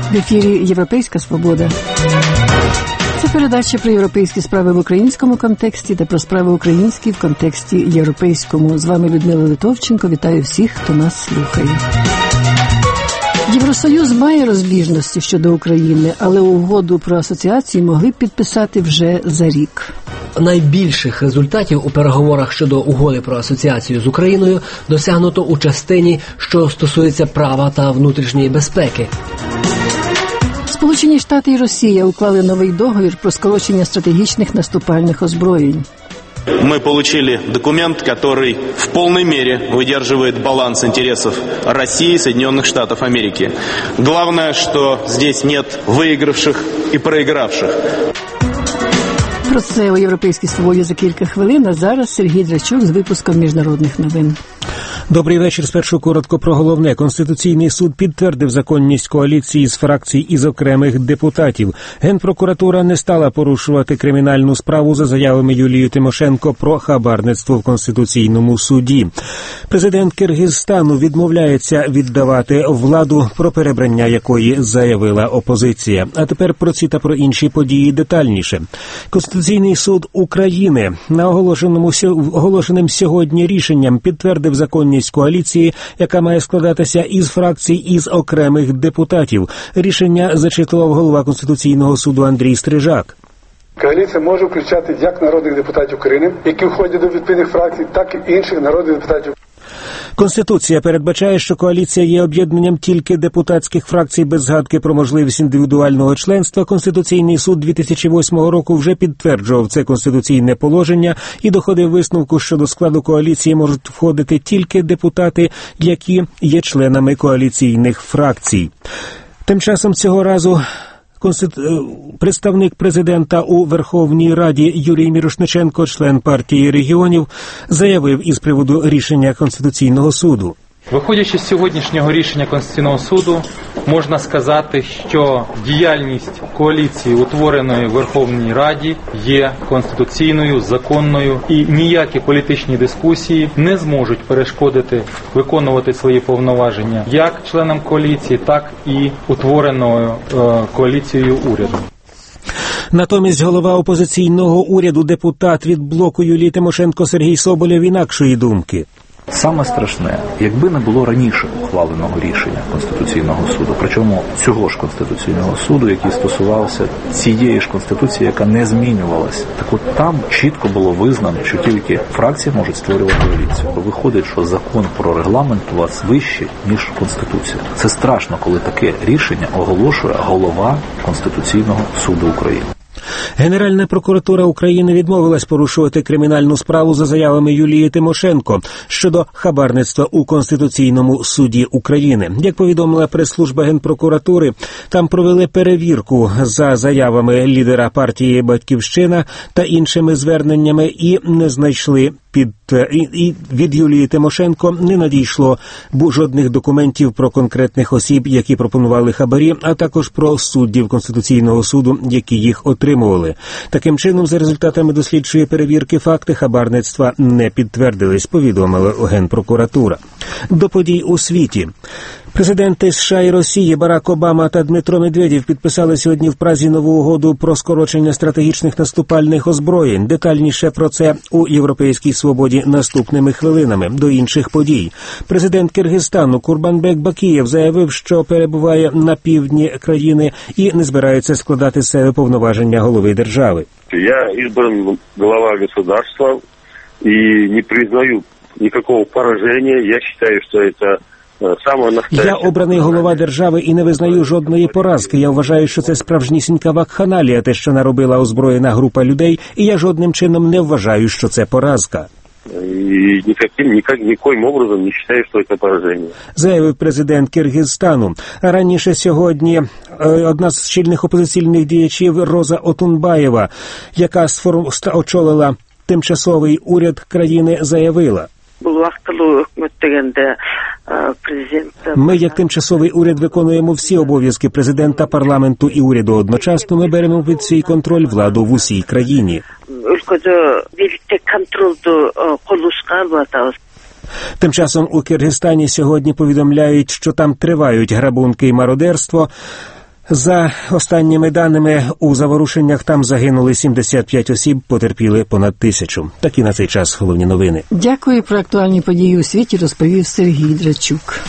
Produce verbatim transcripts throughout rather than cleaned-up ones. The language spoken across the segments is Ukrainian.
В ефірі «Європейська свобода». Це передача про європейські справи в українському контексті та про справи українські в контексті європейському. З вами Людмила Литовченко. Вітаю всіх, хто нас слухає. Євросоюз має розбіжності щодо України, але угоду про асоціацію могли б підписати вже за рік. Найбільших результатів у переговорах щодо угоди про асоціацію з Україною досягнуто у частині, що стосується права та внутрішньої безпеки. Сполучені Штати і Росія уклали новий договір про скорочення стратегічних наступальних озброєнь. Мы получили документ, который в полной мере выдерживает баланс интересов России и Соединенных Штатов Америки. Главное, что здесь нет выигравших и проигравших. Про це у «Європейській свободі» за кілька хвилин, а зараз Сергій Драчук з випуском міжнародних новин. Добрий вечір. Спершу коротко про головне. Конституційний суд підтвердив законність коаліції з фракцій із окремих депутатів. Генпрокуратура не стала порушувати кримінальну справу за заявами Юлії Тимошенко про хабарництво в Конституційному суді. Президент Киргизстану відмовляється віддавати владу, про перебрання якої заявила опозиція. А тепер про ці та про інші події детальніше. Конституційний суд України на оголошеному оголошеним сьогодні рішенням підтвердив законність коаліції, яка має складатися із фракцій із окремих депутатів. Рішення зачитував голова Конституційного суду Андрій Стрижак. Коаліція може включати як народних депутатів України, які входять до відповідних фракцій, так і інших народних депутатів. Конституція передбачає, що коаліція є об'єднанням тільки депутатських фракцій без згадки про можливість індивідуального членства. Конституційний суд дві тисячі восьмого року вже підтверджував це конституційне положення і доходив висновку, що до складу коаліції можуть входити тільки депутати, які є членами коаліційних фракцій. Тим часом цього разу представник президента у Верховній Раді Юрій Мірошниченко, член партії регіонів, заявив із приводу рішення Конституційного суду. Виходячи з сьогоднішнього рішення Конституційного суду, можна сказати, що діяльність коаліції, утвореної в Верховній Раді, є конституційною, законною, і ніякі політичні дискусії не зможуть перешкодити виконувати свої повноваження як членам коаліції, так і утвореною е, коаліцією уряду. Натомість голова опозиційного уряду, депутат від блоку Юлії Тимошенко Сергій Соболєв інакшої думки. Саме страшне, якби не було раніше ухваленого рішення Конституційного суду, причому цього ж Конституційного суду, який стосувався цієї ж Конституції, яка не змінювалася. Так от там чітко було визнано, що тільки фракції можуть створювати коаліцію. Бо виходить, що закон про регламент у вас вищий, ніж Конституція. Це страшно, коли таке рішення оголошує голова Конституційного суду України. Генеральна прокуратура України відмовилась порушувати кримінальну справу за заявами Юлії Тимошенко щодо хабарництва у Конституційному суді України. Як повідомила прес-служба Генпрокуратури, там провели перевірку за заявами лідера партії «Батьківщина» та іншими зверненнями і не знайшли під і від Юлії Тимошенко не надійшло жодних документів про конкретних осіб, які пропонували хабарі, а також про суддів Конституційного суду, які їх отримували. Таким чином, за результатами дослідчої перевірки, факти хабарництва не підтвердились, повідомила Генпрокуратура. До подій у світі. Президенти США і Росії Барак Обама та Дмитро Медведєв підписали сьогодні в Празі нову угоду про скорочення стратегічних наступальних озброєнь. Детальніше про це у «Європейській свободі» наступними хвилинами. До інших подій. Президент Киргизстану Курбанбек Бакієв заявив, що перебуває на півдні країни і не збирається складати з себе повноваження голови держави. Я избран глава государства и не признаю никакого поражения. Я считаю, что это Я обраний голова держави і не визнаю жодної поразки. Я вважаю, що це справжнісінька вакханалія, те, що наробила озброєна група людей, і я жодним чином не вважаю, що це поразка. І ніяким, ніяк, нікоїм образом не вважаю, що це пораження. Заявив президент Киргизстану. Раніше сьогодні одна з чільних опозиційних діячів Роза Отунбаєва, яка очолила тимчасовий уряд країни, заявила: Ми, як тимчасовий уряд, виконуємо всі обов'язки президента, парламенту і уряду одночасно. Ми беремо під свій контроль владу в усій країні. Тим часом у Киргизстані сьогодні повідомляють, що там тривають грабунки і мародерство. За останніми даними, у заворушеннях там загинули сімдесят п'ять осіб, потерпіли понад тисячу. Такі на цей час головні новини. Дякую. Про актуальні події у світі розповів Сергій Драчук.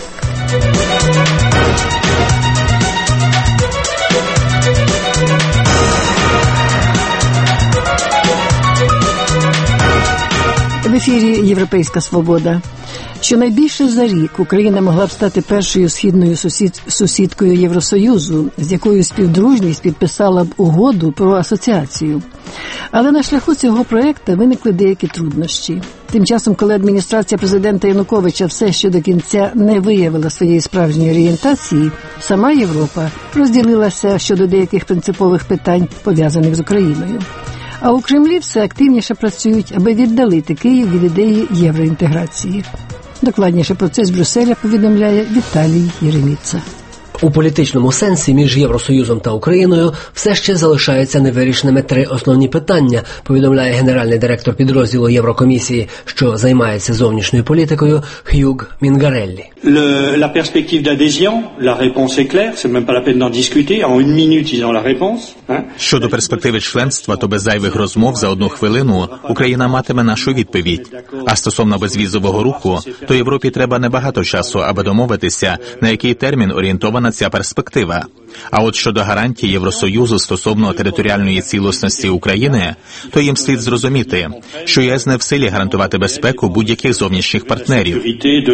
В ефірі «Європейська свобода». Щонайбільше за рік Україна могла б стати першою східною сусід... сусідкою Євросоюзу, з якою співдружність підписала б угоду про асоціацію. Але на шляху цього проєкту виникли деякі труднощі. Тим часом, коли адміністрація президента Януковича все ще до кінця не виявила своєї справжньої орієнтації, сама Європа розділилася щодо деяких принципових питань, пов'язаних з Україною. А у Кремлі все активніше працюють, аби віддалити Київ від ідеї євроінтеграції. Докладніше про це з Брюсселя повідомляє Віталій Єреміца. У політичному сенсі між Євросоюзом та Україною все ще залишаються невирішеними три основні питання, повідомляє генеральний директор підрозділу Єврокомісії, що займається зовнішньою політикою, Х'юг Мінгареллі. Le, la perspective d'adhésion, la réponse est claire, c'est même pas la peine d'en discuter, en une minute ils ont la réponse. Hein? Щодо перспективи членства, то без зайвих розмов за одну хвилину Україна матиме нашу відповідь. А стосовно безвізового руху, то Європі треба небагато часу, аби домовитися, на який термін орієнтована ця перспектива. А от щодо гарантій Євросоюзу стосовно територіальної цілісності України, то їм слід зрозуміти, що ЄС не в силі гарантувати безпеку будь-яких зовнішніх партнерів.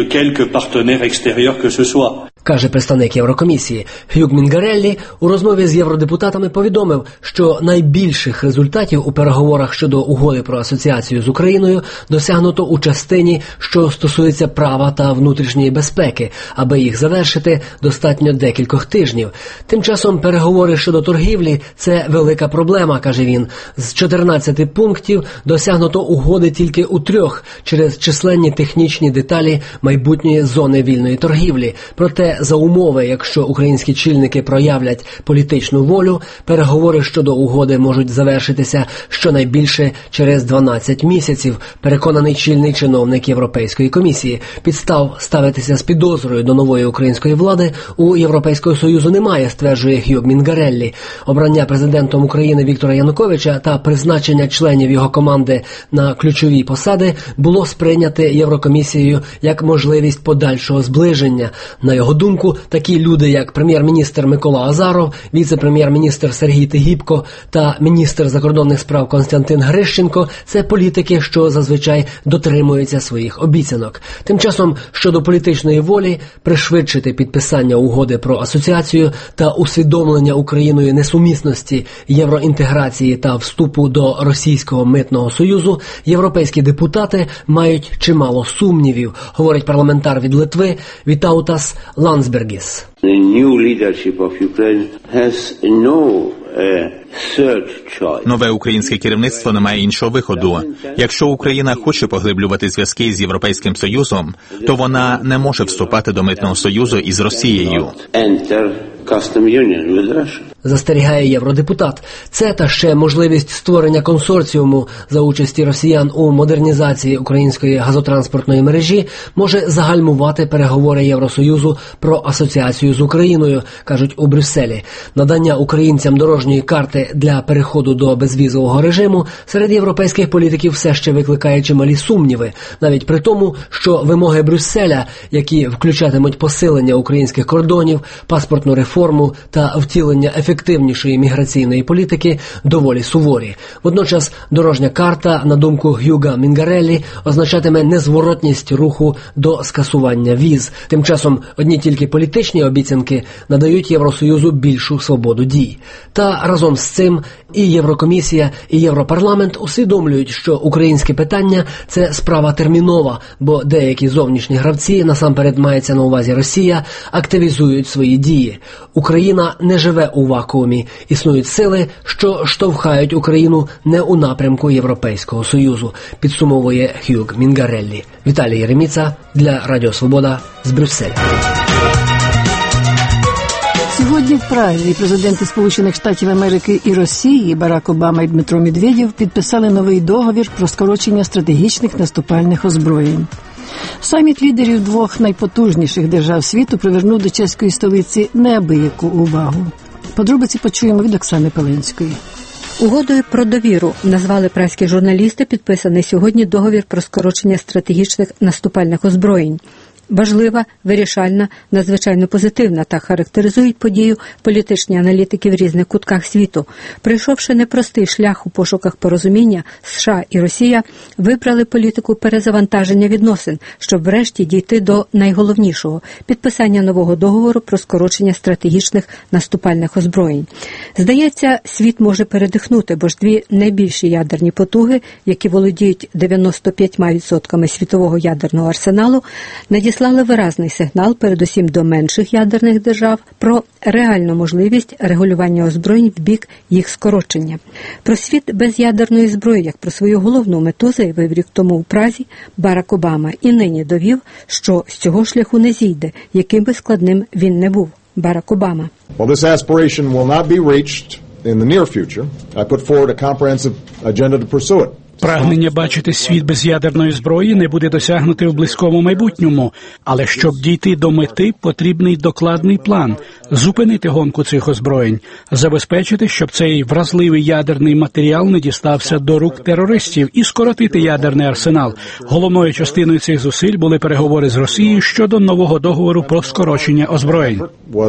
Каже представник Єврокомісії. Х'юг Мінгареллі у розмові з євродепутатами повідомив, що найбільших результатів у переговорах щодо угоди про асоціацію з Україною досягнуто у частині, що стосується права та внутрішньої безпеки. Аби їх завершити, достатньо декількох тижнів. Тим часом переговори щодо торгівлі – це велика проблема, каже він. З чотирнадцяти пунктів досягнуто угоди тільки у трьох через численні технічні деталі майбутньої зони вільної торгівлі. Проте за умови, якщо українські чільники проявлять політичну волю, переговори щодо угоди можуть завершитися щонайбільше через дванадцять місяців, переконаний чільний чиновник Європейської комісії. Підстав ставитися з підозрою до нової української влади у Європейського Союзу немає, стверджує Х'юг Мінгареллі. Обрання президентом України Віктора Януковича та призначення членів його команди на ключові посади було сприйняте Єврокомісією як можливість подальшого зближення. На його думку, такі люди, як прем'єр-міністр Микола Азаров, віце-прем'єр-міністр Сергій Тигіпко та міністр закордонних справ Костянтин Грищенко – це політики, що зазвичай дотримуються своїх обіцянок. Тим часом, щодо політичної волі, пришвидшити підписання угоди про асоціацію та усвідомлення Україною несумісності євроінтеграції та вступу до Російського митного союзу, європейські депутати мають чимало сумнівів, говорить парламентар від Литви Вітаутас Ландсбергіс. The new leadership of Ukraine has no Нове українське керівництво не має іншого виходу. Якщо Україна хоче поглиблювати зв'язки з Європейським Союзом, то вона не може вступати до митного союзу із Росією. Застерігає євродепутат. Це та ще можливість створення консорціуму за участі росіян у модернізації української газотранспортної мережі може загальмувати переговори Євросоюзу про асоціацію з Україною, кажуть у Брюсселі. Надання українцям дорожньої карти для переходу до безвізового режиму серед європейських політиків все ще викликає чималі сумніви, навіть при тому, що вимоги Брюсселя, які включатимуть посилення українських кордонів, паспортну реформу та втілення ефективнішої міграційної політики, доволі суворі. Водночас дорожня карта, на думку Х'юга Мінгареллі, означатиме незворотність руху до скасування віз. Тим часом одні тільки політичні обіцянки надають Євросоюзу більшу свободу дій. Та разом з цим і Єврокомісія, і Європарламент усвідомлюють, що українське питання – це справа термінова, бо деякі зовнішні гравці, насамперед мається на увазі Росія, активізують свої дії. Україна не живе у вакуумі. Існують сили, що штовхають Україну не у напрямку Європейського Союзу, підсумовує Х'юг Мінгареллі. Віталій Єреміца для Радіо Свобода з Брюсселя. Сьогодні в Празі президенти Сполучених Штатів Америки і Росії Барак Обама і Дмитро Медведєв підписали новий договір про скорочення стратегічних наступальних озброєнь. Саміт лідерів двох найпотужніших держав світу привернув до чеської столиці неабияку увагу. Подробиці почуємо від Оксани Пеленської. Угодою про довіру назвали празькі журналісти підписаний сьогодні договір про скорочення стратегічних наступальних озброєнь. Важлива, вирішальна, надзвичайно позитивна, так характеризують подію політичні аналітики в різних кутках світу. Пройшовши непростий шлях у пошуках порозуміння, США і Росія вибрали політику перезавантаження відносин, щоб врешті дійти до найголовнішого – підписання нового договору про скорочення стратегічних наступальних озброєнь. Здається, світ може передихнути, бо ж дві найбільші ядерні потуги, які володіють дев'яносто п'ять відсотків світового ядерного арсеналу, надіслали Слали виразний сигнал передусім до менших ядерних держав про реальну можливість регулювання озброєнь в бік їх скорочення. Про світ без ядерної зброї, як про свою головну мету, заявив рік тому у Празі Барак Обама і нині довів, що з цього шляху не зійде, яким би складним він не був. Барак Обама. Well, this aspiration will not be reached in the near future. I put forward a comprehensive agenda to pursue it. Прагнення бачити світ без ядерної зброї не буде досягнути у близькому майбутньому. Але щоб дійти до мети, потрібний докладний план – зупинити гонку цих озброєнь, забезпечити, щоб цей вразливий ядерний матеріал не дістався до рук терористів і скоротити ядерний арсенал. Головною частиною цих зусиль були переговори з Росією щодо нового договору про скорочення озброєнь.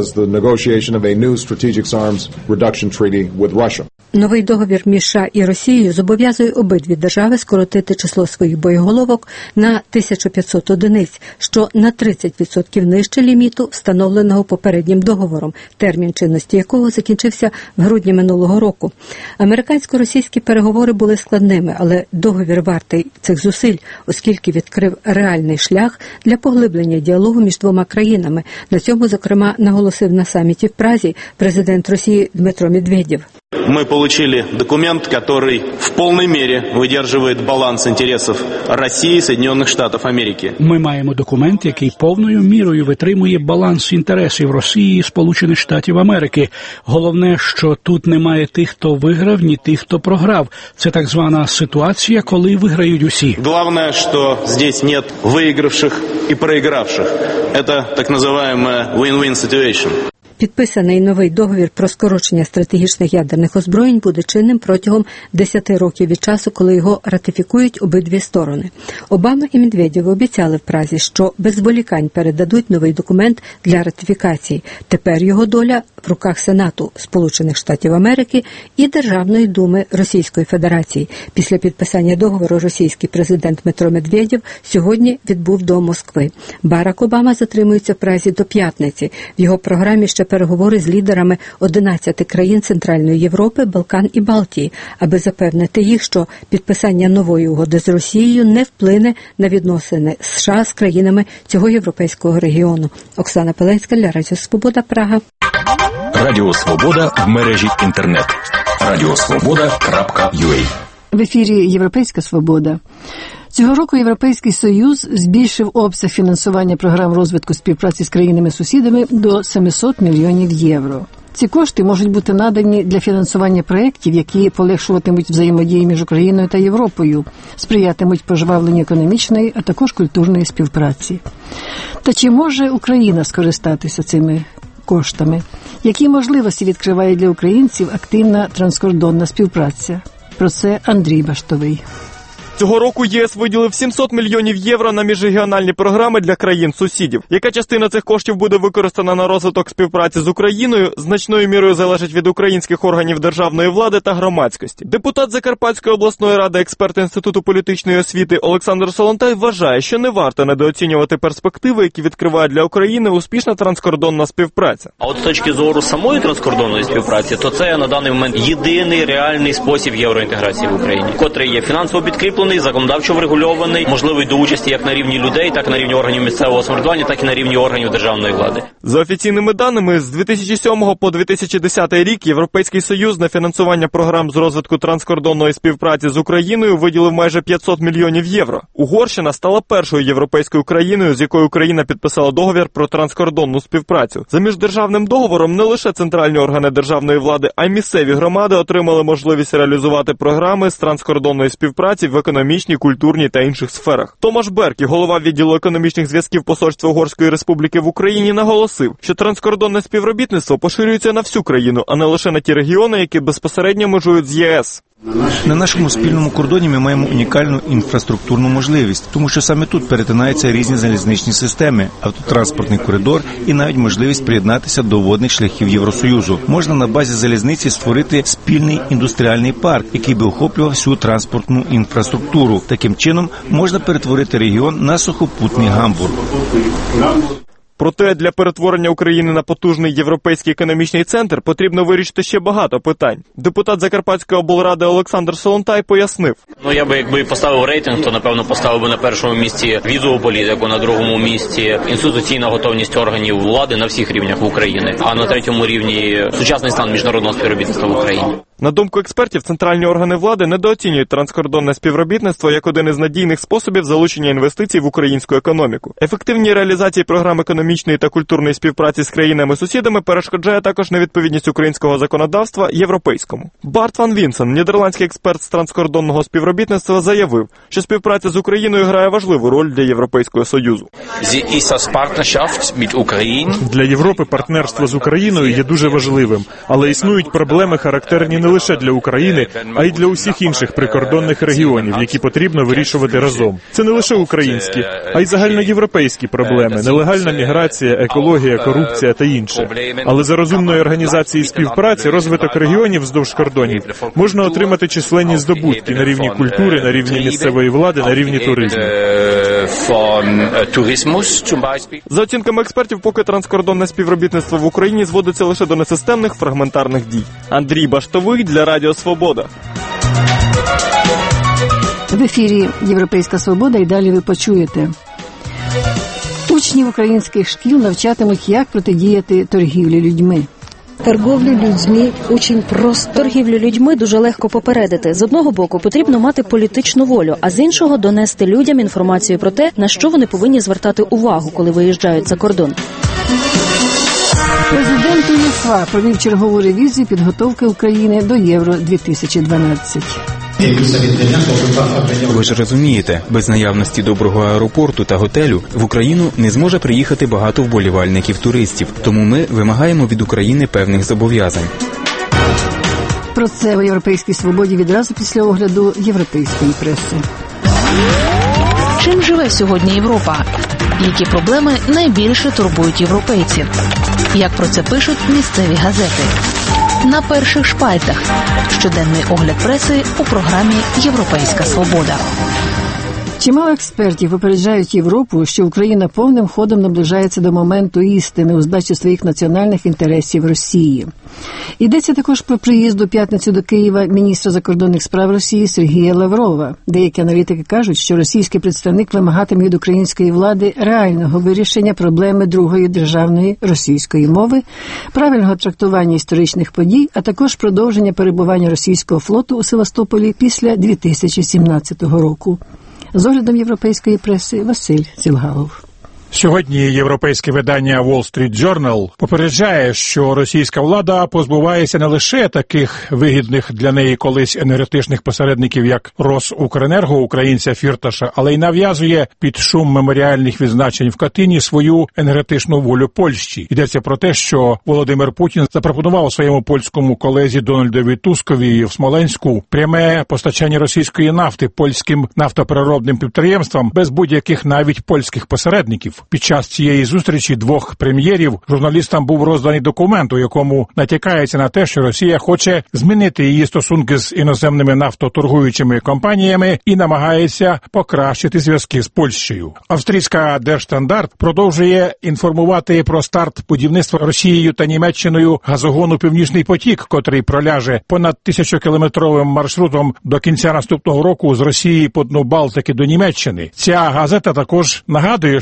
Новий договір між США і Росією зобов'язує обидві держави скоротити число своїх боєголовок на тисячу п'ятсот одиниць, що на тридцять відсотків нижче ліміту, встановленого попереднім договором, термін чинності якого закінчився в грудні минулого року. Американсько-російські переговори були складними, але договір вартий цих зусиль, оскільки відкрив реальний шлях для поглиблення діалогу між двома країнами. На цьому, зокрема, наголосив на саміті в Празі президент Росії Дмитро Медведєв. Мы получили документ, который в полной мере выдерживает баланс интересов России и Соединенных Штатов Америки. Ми маємо документ, який повною мірою витримує баланс інтересів Росії і Сполучених Штатів Америки. Головне, що тут немає тих, хто виграв, ні тих, хто програв. Це так звана ситуація, коли виграють усі. Главное, что здесь нет выигравших и проигравших. Это так называемая win-win situation. Підписаний новий договір про скорочення стратегічних ядерних озброєнь буде чинним протягом десяти років від часу, коли його ратифікують обидві сторони. Обама і Медведєв обіцяли в Празі, що без зволікань передадуть новий документ для ратифікації. Тепер його доля в руках Сенату Сполучених Штатів Америки і Державної думи Російської Федерації. Після підписання договору російський президент Дмитро Медведєв сьогодні відбув до Москви. Барак Обама затримується в Празі до п'ятниці. В його програмі ще переговори з лідерами одинадцяти країн Центральної Європи, Балкан і Балтії, аби запевнити їх, що підписання нової угоди з Росією не вплине на відносини США з країнами цього європейського регіону. Оксана Пеленська для Радіо Свобода, Прага. Радіо Свобода в мережі інтернет. радіосвобода крапка ю а. В ефірі Європейська Свобода. Цього року Європейський Союз збільшив обсяг фінансування програм розвитку співпраці з країнами-сусідами до сімсот мільйонів євро. Ці кошти можуть бути надані для фінансування проєктів, які полегшуватимуть взаємодію між Україною та Європою, сприятимуть пожвавленню економічної, а також культурної співпраці. Та чи може Україна скористатися цими коштами? Які можливості відкриває для українців активна транскордонна співпраця? Про це Андрій Баштовий. Цього року ЄС виділив сімсот мільйонів євро на міжрегіональні програми для країн-сусідів. Яка частина цих коштів буде використана на розвиток співпраці з Україною, значною мірою залежить від українських органів державної влади та громадськості. Депутат Закарпатської обласної ради, експерт Інституту політичної освіти Олександр Солонтай вважає, що не варто недооцінювати перспективи, які відкриває для України успішна транскордонна співпраця. А от з точки зору самої транскордонної співпраці, то це на даний момент єдиний реальний спосіб євроінтеграції в Україні, котрий є фінансово підкріплений, законодавчо врегульований, можливий до участі як на рівні людей, так і на рівні органів місцевого самоврядування, так і на рівні органів державної влади. За офіційними даними, з дві тисячі сьомого по дві тисячі десятий рік Європейський Союз на фінансування програм з розвитку транскордонної співпраці з Україною виділив майже п'ятсот мільйонів євро. Угорщина стала першою європейською країною, з якою Україна підписала договір про транскордонну співпрацю. За міждержавним договором не лише центральні органи державної влади, а й місцеві громади отримали можливість реалізувати програми з транскордонної співпраці в економічній економічній, культурній та інших сферах. Томаш Беркі, голова відділу економічних зв'язків Посольства Угорської Республіки в Україні, наголосив, що транскордонне співробітництво поширюється на всю країну, а не лише на ті регіони, які безпосередньо межують з ЄС. На нашому спільному кордоні ми маємо унікальну інфраструктурну можливість, тому що саме тут перетинаються різні залізничні системи, автотранспортний коридор і навіть можливість приєднатися до водних шляхів Євросоюзу. Можна на базі залізниці створити спільний індустріальний парк, який би охоплював всю транспортну інфраструктуру. Таким чином можна перетворити регіон на сухопутний Гамбург. Проте для перетворення України на потужний європейський економічний центр потрібно вирішити ще багато питань. Депутат Закарпатської облради Олександр Солонтай пояснив. Ну, я би, якби поставив рейтинг, то, напевно, поставив би на першому місці візову політику, на другому місці інституційна готовність органів влади на всіх рівнях в Україні, а на третьому рівні сучасний стан міжнародного співробітництва в Україні. На думку експертів, центральні органи влади недооцінюють транскордонне співробітництво як один із надійних способів залучення інвестицій в українську економіку. Ефективній реалізації програм економічної та культурної співпраці з країнами-сусідами перешкоджає також невідповідність українського законодавства європейському. Барт Ван Вінсен, нідерландський експерт з транскордонного співробітництва, заявив, що співпраця з Україною грає важливу роль для Європейського Союзу. Для Європи партнерство з Україною є дуже важливим, але існують проблеми, характерні не лише для України, а й для усіх інших прикордонних регіонів, які потрібно вирішувати разом. Це не лише українські, а й загальноєвропейські проблеми – нелегальна міграція, екологія, корупція та інше. Але за розумної організації співпраці, розвиток регіонів вздовж кордонів можна отримати численні здобутки на рівні культури, на рівні місцевої влади, на рівні туризму. За оцінками експертів, поки транскордонне співробітництво в Україні зводиться лише до несистемних фрагментарних дій. Андрій Баштовий для Радіо Свобода. В ефірі «Європейська свобода» і далі ви почуєте. Учнів українських шкіл навчатимуть, як протидіяти торгівлі людьми. Торговлю людьми дуже просто. Торгівлю людьми дуже легко попередити. З одного боку, потрібно мати політичну волю, а з іншого – донести людям інформацію про те, на що вони повинні звертати увагу, коли виїжджають за кордон. Президент УЄФА провів чергову ревізію підготовки України до Євро дві тисячі дванадцять. Ви ж розумієте, без наявності доброго аеропорту та готелю в Україну не зможе приїхати багато вболівальників-туристів. Тому ми вимагаємо від України певних зобов'язань. Про це у «Європейській свободі» відразу після огляду європейської преси. Чим живе сьогодні Європа? Які проблеми найбільше турбують європейців? Як про це пишуть місцеві газети? На перших шпальтах. Щоденний огляд преси у програмі «Європейська свобода». Чимало експертів попереджають Європу, що Україна повним ходом наближається до моменту істини у здачі своїх національних інтересів Росії. Йдеться також про приїзд у п'ятницю до Києва міністра закордонних справ Росії Сергія Лаврова. Деякі аналітики кажуть, що російський представник вимагатиме від української влади реального вирішення проблеми другої державної російської мови, правильного трактування історичних подій, а також продовження перебування російського флоту у Севастополі після дві тисячі сімнадцятого року. З оглядом європейської преси Василь Цілгалов. Сьогодні європейське видання Wall Street Journal попереджає, що російська влада позбувається не лише таких вигідних для неї колись енергетичних посередників, як Росукренерго, українця Фірташа, але й нав'язує під шум меморіальних відзначень в Катині свою енергетичну волю Польщі. Йдеться про те, що Володимир Путін запропонував своєму польському колезі Дональдові Тускові в Смоленську пряме постачання російської нафти польським нафтопереробним підприємствам без будь-яких навіть польських посередників. Під час цієї зустрічі двох прем'єрів журналістам був розданий документ, у якому натякається на те, що Росія хоче змінити її стосунки з іноземними нафтоторгуючими компаніями і намагається покращити зв'язки з Польщею. Австрійська Держстандарт продовжує інформувати про старт будівництва Росією та Німеччиною газогону «Північний потік», котрий проляже понад тисячокілометровим маршрутом до кінця наступного року з Росії по дну Балтики до Німеччини. Ця газета також нагадує, що у Польщі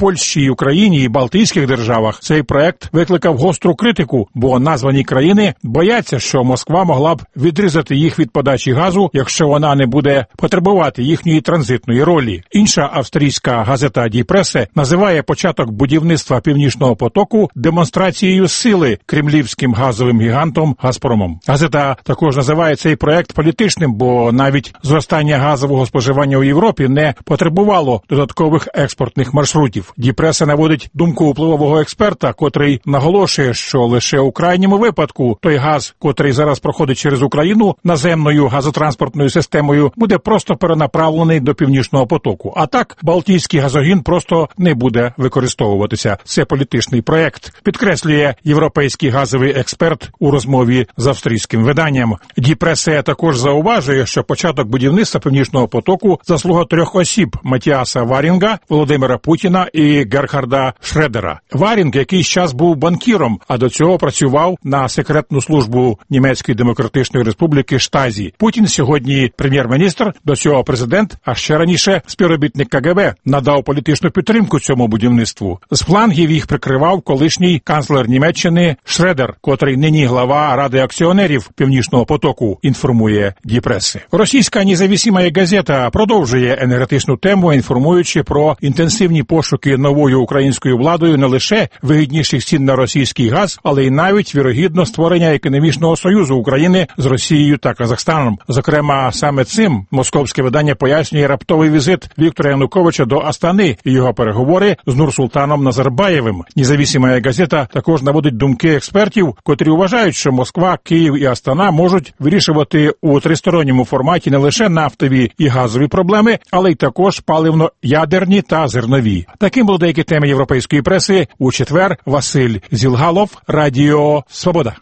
Польщі, і Україні і Балтійських державах цей проект викликав гостру критику, бо названі країни бояться, що Москва могла б відрізати їх від подачі газу, якщо вона не буде потребувати їхньої транзитної ролі. Інша австрійська газета «Die Presse» називає початок будівництва Північного потоку демонстрацією сили кремлівським газовим гігантом «Газпромом». Газета також називає цей проект політичним, бо навіть зростання газового споживання у Європі не потребувало додаткових експортних маршрутів. «Die Presse» наводить думку впливового експерта, котрий наголошує, що лише у крайньому випадку той газ, котрий зараз проходить через Україну наземною газотранспортною системою, буде просто перенаправлений до Північного потоку. А так, Балтійський газогін просто не буде використовуватися. Це політичний проект, підкреслює європейський газовий експерт у розмові з австрійським виданням. «Die Presse» також зауважує, що початок будівництва Північного потоку заслуга трьох осіб – Матіаса Варінга, Володимира Путіна і Герхарда Шредера. Варінг якийсь час був банкіром, а до цього працював на секретну службу Німецької Демократичної Республіки Штазі. Путін сьогодні прем'єр-міністр, до цього президент, а ще раніше співробітник ка ге бе, надав політичну підтримку цьому будівництву. З флангів їх прикривав колишній канцлер Німеччини Шредер, котрий нині глава Ради акціонерів Північного потоку, інформує «Die Presse». Російська независима газета продовжує енергетичну тему, інформуючи про інтенсивні пошуки новою українською владою не лише вигідніших цін на російський газ, але й навіть вірогідно створення економічного союзу України з Росією та Казахстаном. Зокрема, саме цим московське видання пояснює раптовий візит Віктора Януковича до Астани і його переговори з Нурсултаном Назарбаєвим. Независима газета також наводить думки експертів, котрі вважають, що Москва, Київ і Астана можуть вирішувати у тристоронньому форматі не лише нафтові і газові проблеми, але й також паливно-ядерні та зернові. Таким були деякі теми європейської преси. У четвер Василь Зілгалов, Радіо Свобода.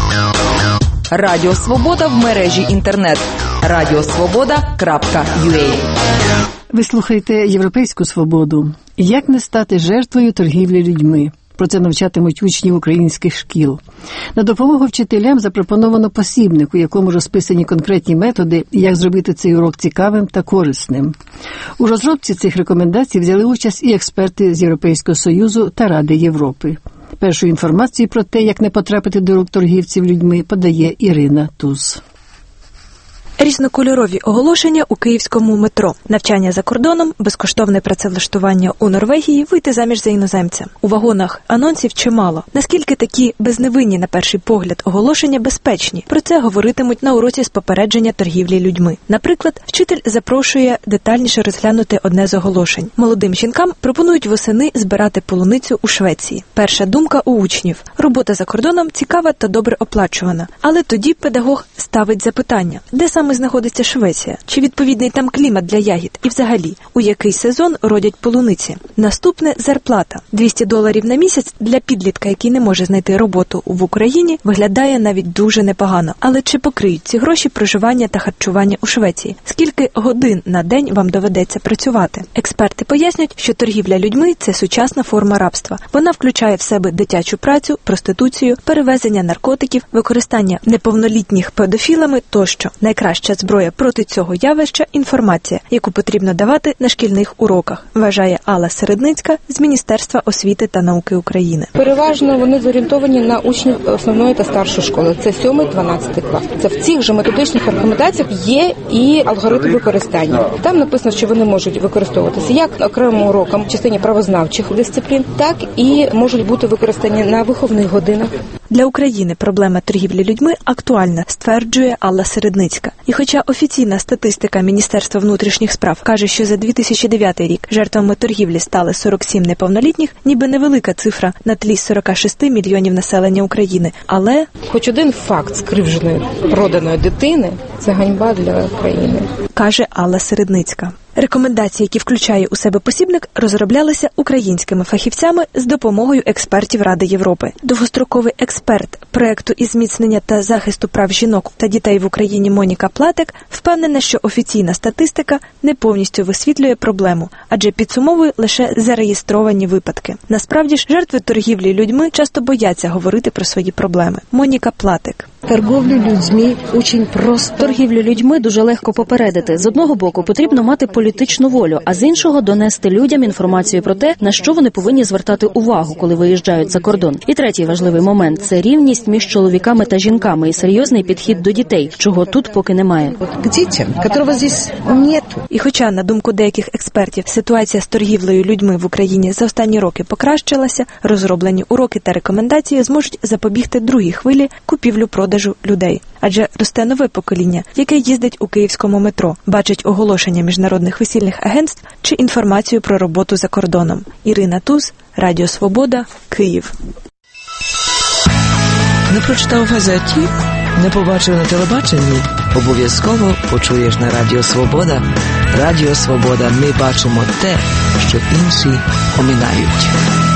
Радіо Свобода в мережі інтернет. радіосвобода крапка ю а. Ви слухаєте «Європейську свободу». Як не стати жертвою торгівлі людьми? Про це навчатимуть учнів українських шкіл. На допомогу вчителям запропоновано посібник, у якому розписані конкретні методи, як зробити цей урок цікавим та корисним. У розробці цих рекомендацій взяли участь і експерти з Європейського Союзу та Ради Європи. Першу інформацію про те, як не потрапити до рук торгівців людьми, подає Ірина Туз. Різнокольорові оголошення у київському метро. Навчання за кордоном, безкоштовне працевлаштування у Норвегії, вийти заміж за іноземця. У вагонах анонсів чимало. Наскільки такі безневинні на перший погляд оголошення безпечні? Про це говоритимуть на уроці з попередження торгівлі людьми. Наприклад, вчитель запрошує детальніше розглянути одне з оголошень. Молодим жінкам пропонують восени збирати полуницю у Швеції. Перша думка у учнів. Робота за кордоном цікава та добре оплачувана. Але тоді педагог ставить запитання. Де саме знаходиться Швеція? Чи відповідний там клімат для ягід? І взагалі, у який сезон родять полуниці? Наступне – зарплата. двісті доларів на місяць для підлітка, який не може знайти роботу в Україні, виглядає навіть дуже непогано. Але чи покриють ці гроші проживання та харчування у Швеції? Скільки годин на день вам доведеться працювати? Експерти пояснюють, що торгівля людьми – це сучасна форма рабства. Вона включає в себе дитячу працю, проституцію, перевезення наркотиків, використання неповнолітніх педофілами тощо. Найкраще Найкраща зброя проти цього явища – інформація, яку потрібно давати на шкільних уроках, вважає Алла Середницька з Міністерства освіти та науки України. Переважно вони зорієнтовані на учнів основної та старшої школи. Це сьомий-дванадцятий клас. Це в цих же методичних рекомендаціях є і алгоритм використання. Там написано, що вони можуть використовуватися як окремим уроком в частині правознавчих дисциплін, так і можуть бути використані на виховних годинах. Для України проблема торгівлі людьми актуальна, стверджує Алла Середницька. І хоча офіційна статистика Міністерства внутрішніх справ каже, що за дві тисячі дев'ятий рік жертвами торгівлі стали сорок сім неповнолітніх, ніби невелика цифра на тлі сорок шість мільйонів населення України. Але хоч один факт скривдженої проданої дитини – це ганьба для країни, каже Алла Середницька. Рекомендації, які включає у себе посібник, розроблялися українськими фахівцями з допомогою експертів Ради Європи. Довгостроковий експерт проекту із зміцнення та захисту прав жінок та дітей в Україні Моніка Платек впевнена, що офіційна статистика не повністю висвітлює проблему, адже підсумовує лише зареєстровані випадки. Насправді ж, жертви торгівлі людьми часто бояться говорити про свої проблеми. Моніка Платек. Торговлю людьми дуже просто. Торгівлю людьми дуже легко попередити. З одного боку, потрібно мати політичну волю, а з іншого – донести людям інформацію про те, на що вони повинні звертати увагу, коли виїжджають за кордон. І третій важливий момент – це рівність між чоловіками та жінками і серйозний підхід до дітей, чого тут поки немає. К дітям, якого здесь нету. І хоча, на думку деяких експертів, ситуація з торгівлею людьми в Україні за останні роки покращилася, розроблені уроки та рекомендації зможуть запобігти другій хвилі купівлю-продажу людей. Адже росте нове покоління, яке їздить у київському метро, бачить оголошення міжнародних весільних агентств чи інформацію про роботу за кордоном. Ірина Туз, Радіо Свобода, Київ. Не прочитав в газеті? Не побачив на телебаченні? Обов'язково почуєш на Радіо Свобода. Радіо Свобода. Ми бачимо те, що інші оминають.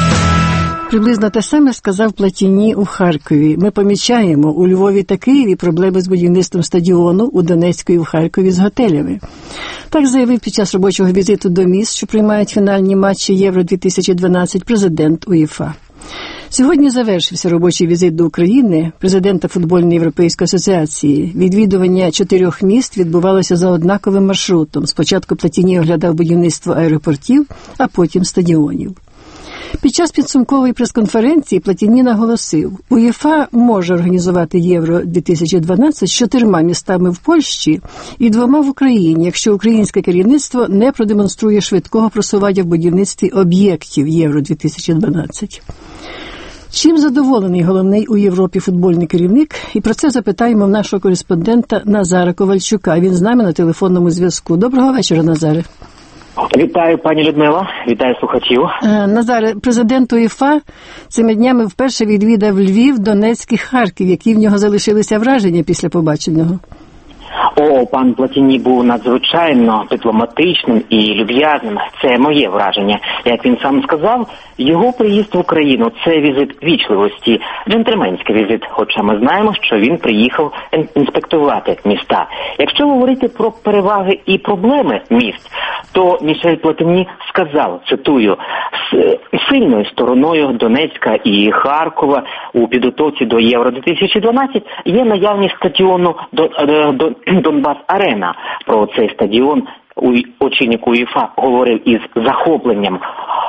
Приблизно те саме сказав Платіні у Харкові. Ми помічаємо у Львові та Києві проблеми з будівництвом стадіону, у Донецьку і в Харкові з готелями. Так заявив під час робочого візиту до міст, що приймають фінальні матчі Євро дві тисячі дванадцять, президент УЄФА. Сьогодні завершився робочий візит до України президента Футбольної Європейської асоціації. Відвідування чотирьох міст відбувалося за однаковим маршрутом. Спочатку Платіні оглядав будівництво аеропортів, а потім стадіонів. Під час підсумкової прес-конференції Платіні наголосив, УЄФА може організувати Євро дві тисячі дванадцять з чотирма містами в Польщі і двома в Україні, якщо українське керівництво не продемонструє швидкого просування в будівництві об'єктів Євро дві тисячі дванадцять. Чим задоволений головний у Європі футбольний керівник? І про це запитаємо в нашого кореспондента Назара Ковальчука. Він з нами на телефонному зв'язку. Доброго вечора, Назаре. Вітаю, пані Людмила. Вітаю слухачів. Назаре, президент УЄФА цими днями вперше відвідав Львів, Донецьк і Харків. Які в нього залишилися враження після побаченого? О, пан Платіні був надзвичайно дипломатичним і люб'язним. Це моє враження. Як він сам сказав, його приїзд в Україну – це візит вічливості, джентльменський візит, хоча ми знаємо, що він приїхав інспектувати міста. Якщо говорити про переваги і проблеми міст, то Мішель Платіні сказав, цитую, сильною стороною Донецька і Харкова у підготовці до Євро дві тисячі дванадцять є наявність стадіону Донбас-Арена. Про цей стадіон очільник УЄФА говорив із захопленням.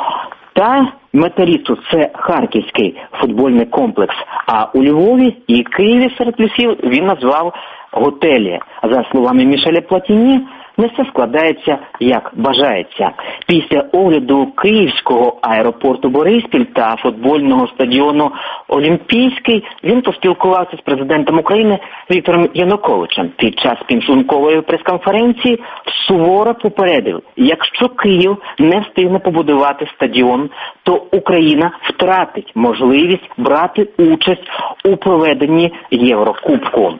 Та металісту – це харківський футбольний комплекс, а у Львові і Києві серед плюсів він назвав готелі. За словами Мішеля Платіні, не все складається, як бажається. Після огляду Київського аеропорту Бориспіль та футбольного стадіону Олімпійський він поспілкувався з президентом України Віктором Януковичем. Під час підсумкової прес-конференції суворо попередив, якщо Київ не встигне побудувати стадіон, то Україна втратить можливість брати участь у проведенні Єврокубку.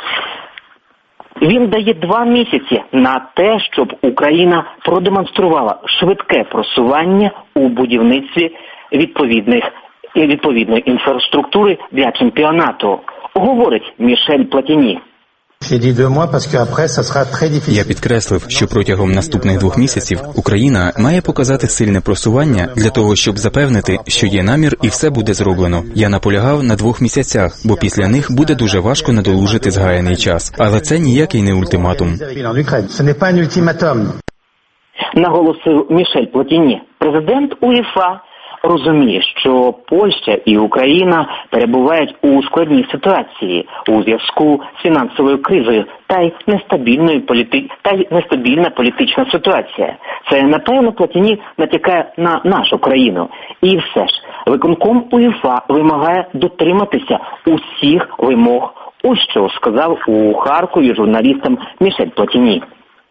Він дає два місяці на те, щоб Україна продемонструвала швидке просування у будівництві відповідних, відповідної інфраструктури для чемпіонату, говорить Мішель Платіні. Я підкреслив, що протягом наступних двох місяців Україна має показати сильне просування для того, щоб запевнити, що є намір і все буде зроблено. Я наполягав на двох місяцях, бо після них буде дуже важко надолужити згаяний час. Але це ніякий не ультиматум. Наголосив Мішель Платіні. Президент УЄФА розуміє, що Польща і Україна перебувають у складній ситуації у зв'язку з фінансовою кризою та й нестабільною політи... та й нестабільна політична ситуація. Це, напевно, Платіні натякає на нашу країну. І все ж, виконком УЄФА вимагає дотриматися усіх вимог. Ось що сказав у Харкові журналістам Мішель Платіні.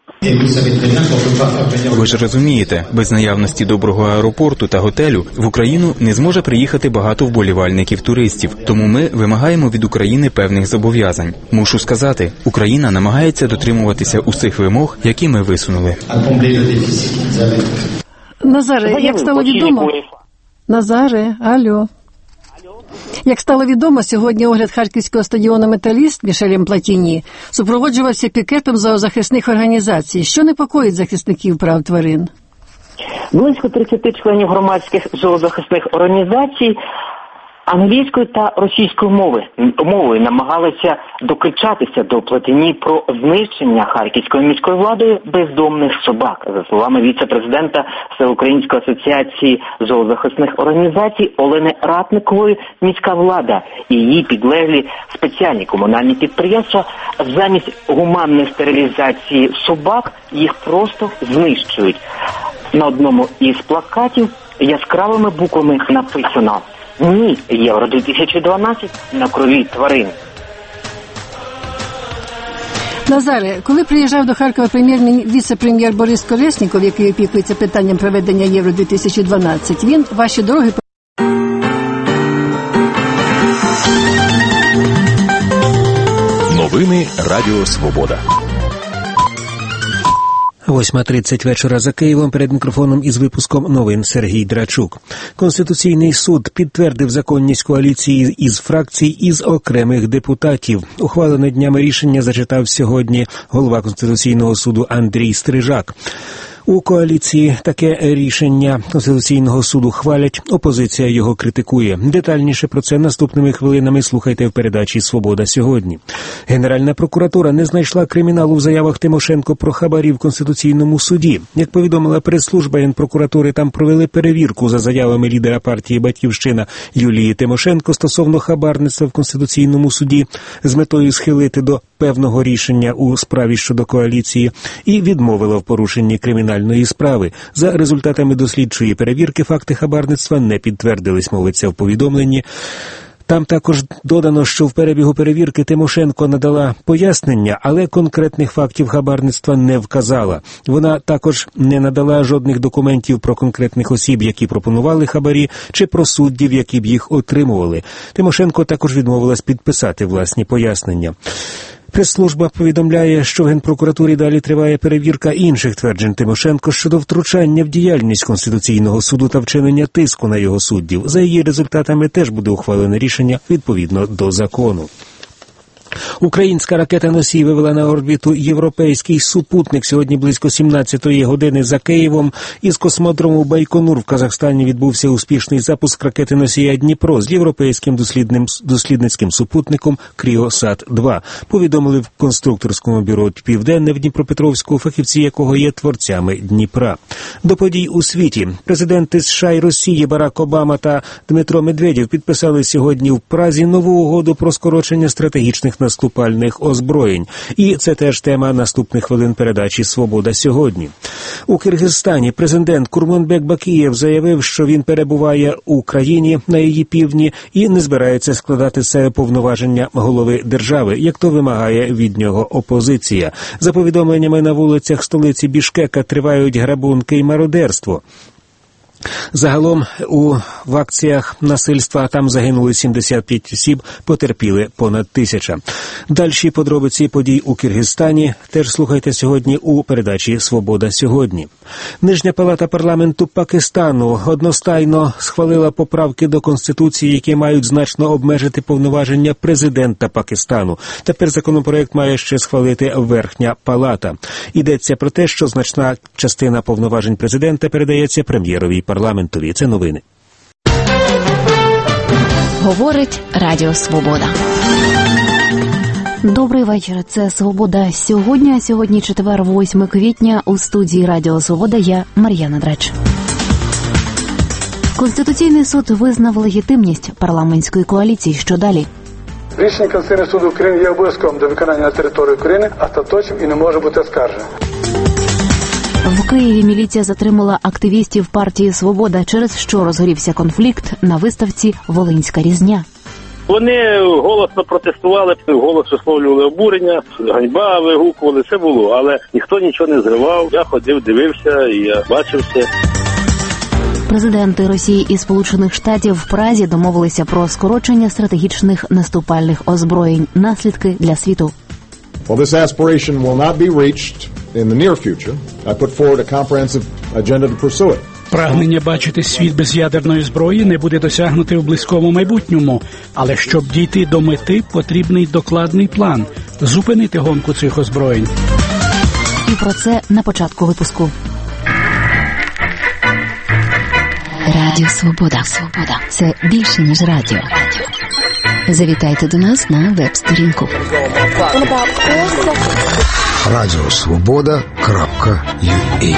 Ви ж розумієте, без наявності доброго аеропорту та готелю в Україну не зможе приїхати багато вболівальників-туристів. Тому ми вимагаємо від України певних зобов'язань. Мушу сказати, Україна намагається дотримуватися усіх вимог, які ми висунули. Назаре, як стало відомо... Назаре, алло. Як стало відомо, сьогодні огляд харківського стадіону «Металіст» Мішелем Платіні супроводжувався пікетом зоозахисних організацій. Що непокоїть захисників прав тварин? Близько тридцять членів громадських зоозахисних організацій Англійською та російською мови, мовою намагалися докричатися до платині про знищення Харківською міською владою бездомних собак. За словами віце-президента Всеукраїнської асоціації зоозахисних організацій Олени Ратникової, міська влада і її підлеглі спеціальні комунальні підприємства замість гуманної стерилізації собак їх просто знищують. На одному із плакатів яскравими буквами написано «Ні, Євро дві тисячі дванадцять на крові тварин». Назаре, коли приїжджав до Харкова прем'єр віце-прем'єр Борис Колєсніков, який опікується питанням проведення Євро дві тисячі дванадцять, він ваші дороги... Новини Радіо Свобода. восьма тридцять вечора за Києвом. Перед мікрофоном із випуском новин Сергій Драчук. Конституційний суд підтвердив законність коаліції із фракцій із окремих депутатів. Ухвалене днями рішення зачитав сьогодні голова Конституційного суду Андрій Стрижак. У коаліції таке рішення Конституційного суду хвалять, опозиція його критикує. Детальніше про це наступними хвилинами слухайте в передачі «Свобода сьогодні». Генеральна прокуратура не знайшла криміналу в заявах Тимошенко про хабарі в Конституційному суді. Як повідомила прес-служба Генпрокуратури, там провели перевірку за заявами лідера партії «Батьківщина» Юлії Тимошенко стосовно хабарництва в Конституційному суді з метою схилити до певного рішення у справі щодо коаліції і відмовила в порушенні кримінальної справи. За результатами дослідчої перевірки факти хабарництва не підтвердились, мовиться в повідомленні. Там також додано, що в перебігу перевірки Тимошенко надала пояснення, але конкретних фактів хабарництва не вказала. Вона також не надала жодних документів про конкретних осіб, які пропонували хабарі, чи про суддів, які б їх отримували. Тимошенко також відмовилась підписати власні пояснення. Прес-служба повідомляє, що в Генпрокуратурі далі триває перевірка інших тверджень Тимошенко щодо втручання в діяльність Конституційного суду та вчинення тиску на його суддів. За її результатами теж буде ухвалене рішення відповідно до закону. Українська ракета-носій вивела на орбіту європейський супутник. Сьогодні близько сімнадцятої години за Києвом із космодрому Байконур в Казахстані відбувся успішний запуск ракети-носія Дніпро з європейським дослідним, дослідницьким супутником Кріосат два. Повідомили в конструкторському бюро «Південне» в Дніпропетровську, фахівці якого є творцями Дніпра. До подій у світі. Президенти США і Росії Барак Обама та Дмитро Медведєв підписали сьогодні в Празі нову угоду про скорочення стратегічних наступальних озброєнь. І це теж тема наступних хвилин передачі «Свобода сьогодні». У Киргизстані президент Курманбек Бакієв заявив, що він перебуває у країні на її півдні і не збирається складати з себе повноваження голови держави, як то вимагає від нього опозиція. За повідомленнями, на вулицях столиці Бішкека тривають грабунки і мародерство. Загалом у в акціях насильства там загинули сімдесят п'ять осіб, потерпіли понад тисяча. Дальші подробиці подій у Киргизстані теж слухайте сьогодні у передачі «Свобода сьогодні». Нижня палата парламенту Пакистану одностайно схвалила поправки до Конституції, які мають значно обмежити повноваження президента Пакистану. Тепер законопроект має ще схвалити Верхня палата. Йдеться про те, що значна частина повноважень президента передається прем'єрові парламентові. Це новини. Говорить Радіо Свобода. Добрий вечір. Це «Свобода сьогодні». Сьогодні четвер, восьме квітня. У студії Радіо Свобода я, Мар'яна Драч. Конституційний суд визнав легітимність парламентської коаліції. Що далі? Рішення Конституційного суду України є обов'язковим до виконання на території України, остаточним і не може бути оскарженим. В Києві міліція затримала активістів партії «Свобода», через що розгорівся конфлікт на виставці «Волинська різня». Вони голосно протестували, голос висловлювали обурення, ганьба вигукували, все було, але ніхто нічого не зривав. Я ходив, дивився, і я бачив все. Президенти Росії і Сполучених Штатів в Празі домовилися про скорочення стратегічних наступальних озброєнь. Наслідки для світу. While this aspiration will not be reached in the near future, I put forward a comprehensive agenda to pursue it. Прагнення бачити світ без ядерної зброї не буде досягнути в близькому майбутньому. Але щоб дійти до мети, потрібний докладний план – зупинити гонку цих озброєнь. І про це на початку випуску. Радіо Свобода. Свобода. Це більше, ніж радіо. Завітайте до нас на веб-сторінку. радіо свобода крапка ю а.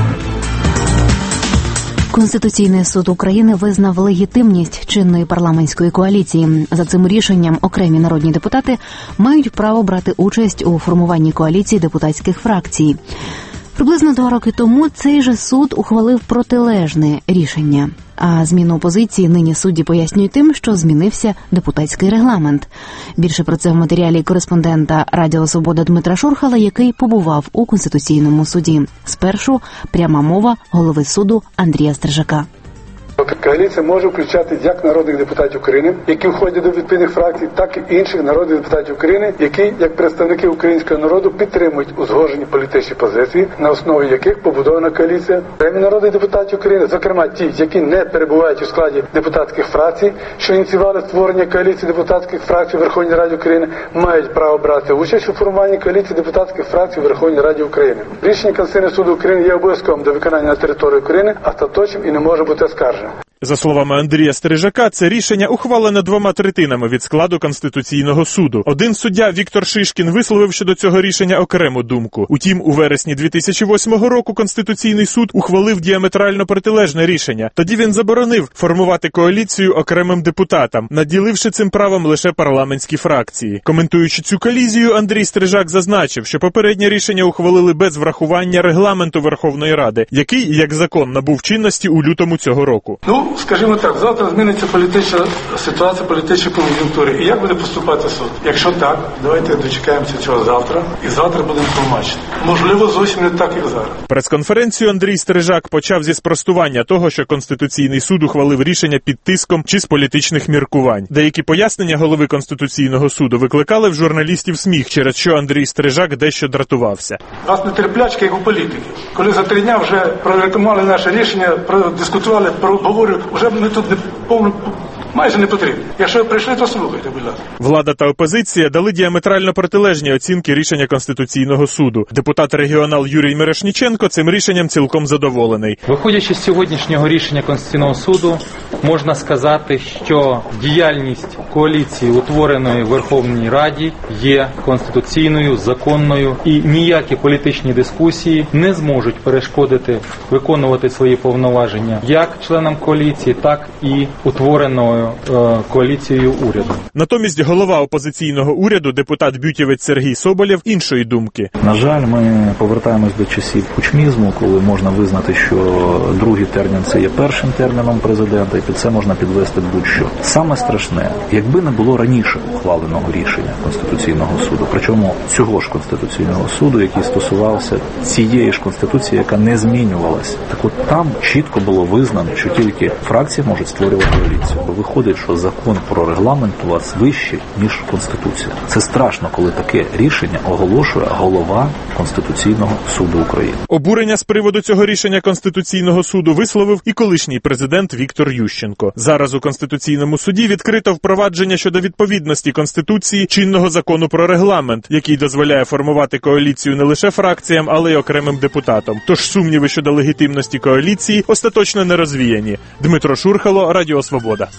Конституційний суд України визнав легітимність чинної парламентської коаліції. За цим рішенням окремі народні депутати мають право брати участь у формуванні коаліції депутатських фракцій. Приблизно два роки тому цей же суд ухвалив протилежне рішення. А зміну позиції нині судді пояснюють тим, що змінився депутатський регламент. Більше про це в матеріалі кореспондента Радіо Свобода Дмитра Шурхала, який побував у Конституційному суді. Спершу пряма мова голови суду Андрія Стрижака. Коаліція може включати як народних депутатів України, які входять до відповідних фракцій, так і інших народних депутатів України, які, як представники українського народу, підтримують узгоджені політичні позиції, на основі яких побудована коаліція. Окремі народних депутатів України, зокрема ті, які не перебувають у складі депутатських фракцій, що ініціювали створення коаліції депутатських фракцій у Верховній Раді України, мають право брати участь у формуванні коаліції депутатських фракцій у Верховній Раді України. Рішення Конституційного суду України є обов'язковим до виконання на території України, остаточним і не може бути оскаржено. За словами Андрія Стрижака, це рішення ухвалене двома третинами від складу Конституційного суду. Один суддя Віктор Шишкін висловив щодо цього рішення окрему думку. Утім, у вересні дві тисячі восьмого року Конституційний суд ухвалив діаметрально протилежне рішення. Тоді він заборонив формувати коаліцію окремим депутатам, наділивши цим правом лише парламентські фракції. Коментуючи цю колізію, Андрій Стрижак зазначив, що попереднє рішення ухвалили без врахування регламенту Верховної Ради, який, як закон, набув чинності у лютому цього року. Ну, скажімо так, завтра зміниться політична ситуація, політичні кон'юнктури. І як буде поступати суд? Якщо так, давайте дочекаємося цього завтра, і завтра будемо тлумачити. Можливо, зовсім не так, як зараз. Прес-конференцію Андрій Стрижак почав зі спростування того, що Конституційний суд ухвалив рішення під тиском чи з політичних міркувань. Деякі пояснення голови Конституційного суду викликали в журналістів сміх, через що Андрій Стрижак дещо дратувався. У нас нетерплячка, як у політики. Коли за три дня вже прорекламували наше рішення, продискутували, проговорили, вже ми тут не повно, майже не потрібно. Якщо ви прийшли, то слухайте, будь ласка. Влада та опозиція дали діаметрально протилежні оцінки рішення Конституційного суду. Депутат-регіонал Юрій Мірошніченко цим рішенням цілком задоволений. Виходячи з сьогоднішнього рішення Конституційного суду, можна сказати, що діяльність коаліції, утвореної в Верховній Раді, є конституційною, законною, і ніякі політичні дискусії не зможуть перешкодити виконувати свої повноваження як членам коаліції, так і утвореною е, коаліцією уряду. Натомість голова опозиційного уряду, депутат-бютівець Сергій Соболєв, іншої думки. На жаль, ми повертаємось до часів кучмізму, коли можна визнати, що другий термін – це є першим терміном президента, і під це можна підвести будь-що. Саме страшне, якби не було раніше ухваленого рішення Конституційного суду, причому цього ж Конституційного суду, який стосувався цієї ж Конституції, яка не змінювалася. Так от там чітко було визнано, що тільки фракції можуть створювати коаліцію. Бо виходить, що закон про регламент у вас вищий, ніж Конституція. Це страшно, коли таке рішення оголошує голова Конституційного суду України. Обурення з приводу цього рішення Конституційного суду висловив і колишній президент Віктор Ющенко. Зараз у Конституційному суді відкрито впровадження щодо відповідності Конституції чинного закону про регламент, який дозволяє формувати коаліцію не лише фракціям, але й окремим депутатам. Тож сумніви щодо легітимності коаліції остаточно не розвіяні. Дмитро Шурхало, Радіо Свобода.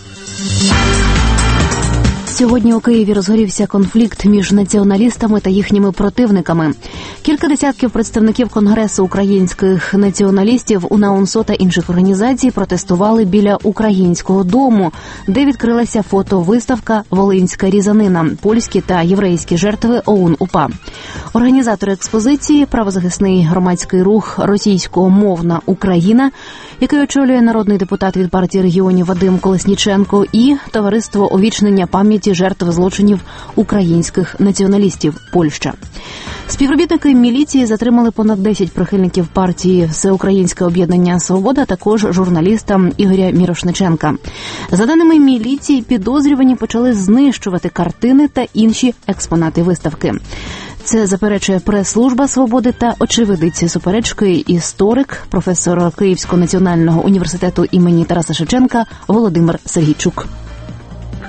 Сьогодні у Києві розгорівся конфлікт між націоналістами та їхніми противниками. Кілька десятків представників Конгресу українських націоналістів, УНАУНСО та інших організацій протестували біля Українського дому, де відкрилася фотовиставка «Волинська різанина. Польські та єврейські жертви ОУН-УПА». Організатори експозиції – правозахисний громадський рух «Російськомовна Україна», який очолює народний депутат від партії регіонів Вадим Колесніченко, і Товариство овічнення пам'яті жертв злочинів українських націоналістів Польща. Співробітники міліції затримали понад десять прихильників партії Всеукраїнське об'єднання «Свобода», також журналіста Ігоря Мірошниченка. За даними міліції, підозрювані почали знищувати картини та інші експонати виставки. Це заперечує прес-служба «Свободи» та очевидець суперечки історик, професор Київського національного університету імені Тараса Шевченка Володимир Сергійчук.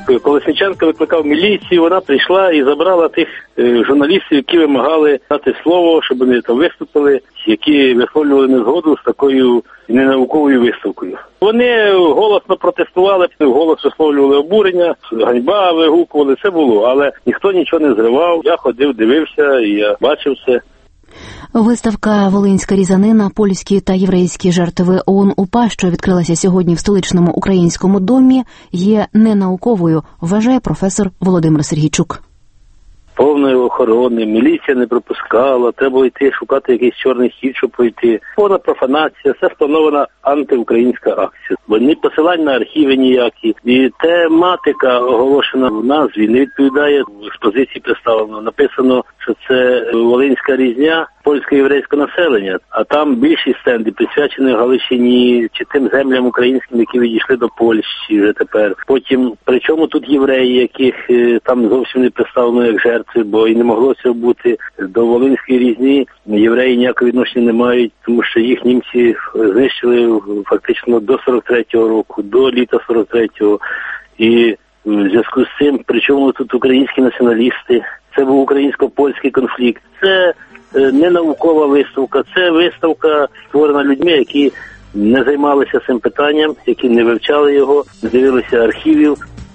Колесниченко викликав міліцію, вона прийшла і забрала тих е, журналістів, які вимагали дати слово, щоб вони там виступили, які висловлювали незгоду з такою ненауковою виставкою. Вони голосно протестували, голос висловлювали обурення, ганьба вигукували, це було, але ніхто нічого не зривав. Я ходив, дивився, і я бачив це. Виставка «Волинська різанина. Польські та єврейські жертви ОУН-УПА», що відкрилася сьогодні в столичному українському домі, є ненауковою, вважає професор Володимир Сергійчук. Повної охорони, міліція не пропускала, треба йти шукати якийсь чорний хід, щоб пройти. Повна профанація, це спланована антиукраїнська акція. Бо ні посилань на архіви ніякі. І тематика, оголошена в назві, не відповідає експозиції представлено. Написано, що це Волинська різня польсько-єврейського населення, а там більшість стендів присвячені Галичині чи тим землям українським, які відійшли до Польщі вже тепер. Потім, причому тут євреї, яких там зовсім не представлено як жертви, бо і не могло цього бути. До Волинської різні євреї ніякого відношення не мають, тому що їх німці знищили фактично до сорок третього року, до літа сорок третього. І в зв'язку з цим, причому тут українські націоналісти, це був українсько-польський конфлікт. Це не наукова виставка, це виставка створена людьми, які не займалися цим питанням, які не вивчали його, не дивилися архівів.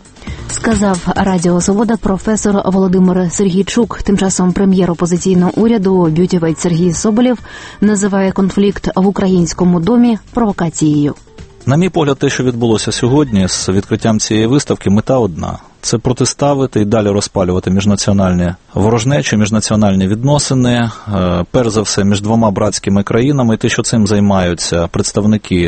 Сказав Радіо Свобода професор Володимир Сергійчук. Тим часом прем'єр опозиційного уряду б'ютівець Сергій Соболєв називає конфлікт в українському домі провокацією. На мій погляд, те, що відбулося сьогодні з відкриттям цієї виставки, мета одна – це протиставити і далі розпалювати міжнаціональні ворожнечі, міжнаціональні відносини, перш за все, між двома братськими країнами. І те, що цим займаються представники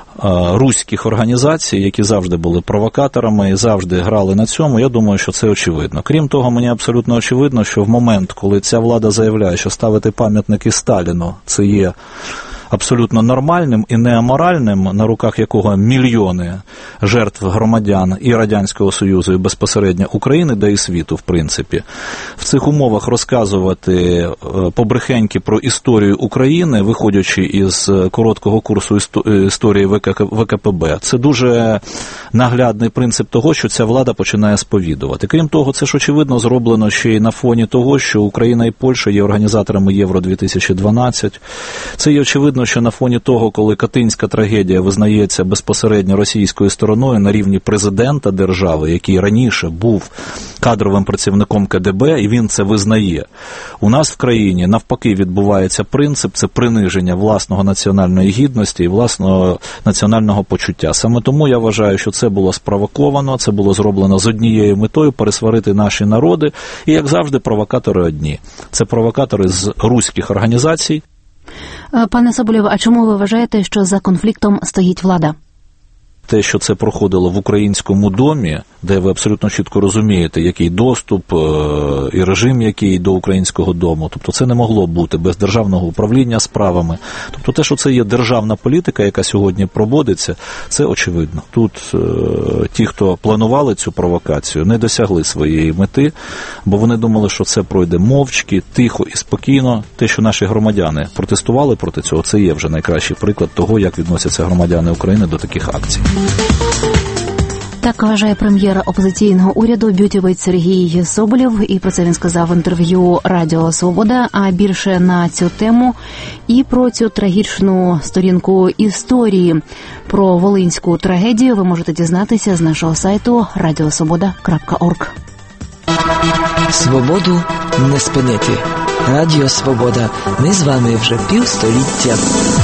руських організацій, які завжди були провокаторами і завжди грали на цьому, я думаю, що це очевидно. Крім того, мені абсолютно очевидно, що в момент, коли ця влада заявляє, що ставити пам'ятники Сталіну – це є абсолютно нормальним і неаморальним, на руках якого мільйони жертв громадян і Радянського Союзу, і безпосередньо України, да і світу, в принципі. В цих умовах розказувати побрехеньки про історію України, виходячи із короткого курсу історії В К П Б, це дуже наглядний принцип того, що ця влада починає сповідувати. Крім того, це ж очевидно зроблено ще й на фоні того, що Україна і Польща є організаторами Євро дві тисячі дванадцять. Це є очевидно, що на фоні того, коли Катинська трагедія визнається безпосередньо російською стороною на рівні президента держави, який раніше був кадровим працівником К Д Б, і він це визнає. У нас в країні навпаки відбувається принцип, це приниження власного національної гідності і власного національного почуття. Саме тому я вважаю, що це було спровоковано, це було зроблено з однією метою – пересварити наші народи. І, як завжди, провокатори одні. Це провокатори з руських організацій. Пане Соболєв, а чому ви вважаєте, що за конфліктом стоїть влада? Те, що це проходило в українському домі, де ви абсолютно чітко розумієте, який доступ і режим, який до українського дому. Тобто це не могло бути без державного управління справами. Тобто те, що це є державна політика, яка сьогодні проводиться, це очевидно. Тут е, ті, хто планували цю провокацію, не досягли своєї мети, бо вони думали, що це пройде мовчки, тихо і спокійно. Те, що наші громадяни протестували проти цього, це є вже найкращий приклад того, як відносяться громадяни України до таких акцій. Так вважає прем'єр опозиційного уряду б'ютівець Сергій Соболєв, і про це він сказав в інтерв'ю Радіо Свобода. А більше на цю тему і про цю трагічну сторінку історії, про волинську трагедію ви можете дізнатися з нашого сайту радіосвобода крапка орг. Свободу не спинити. Радіо Свобода. Ми з вами вже півстоліття.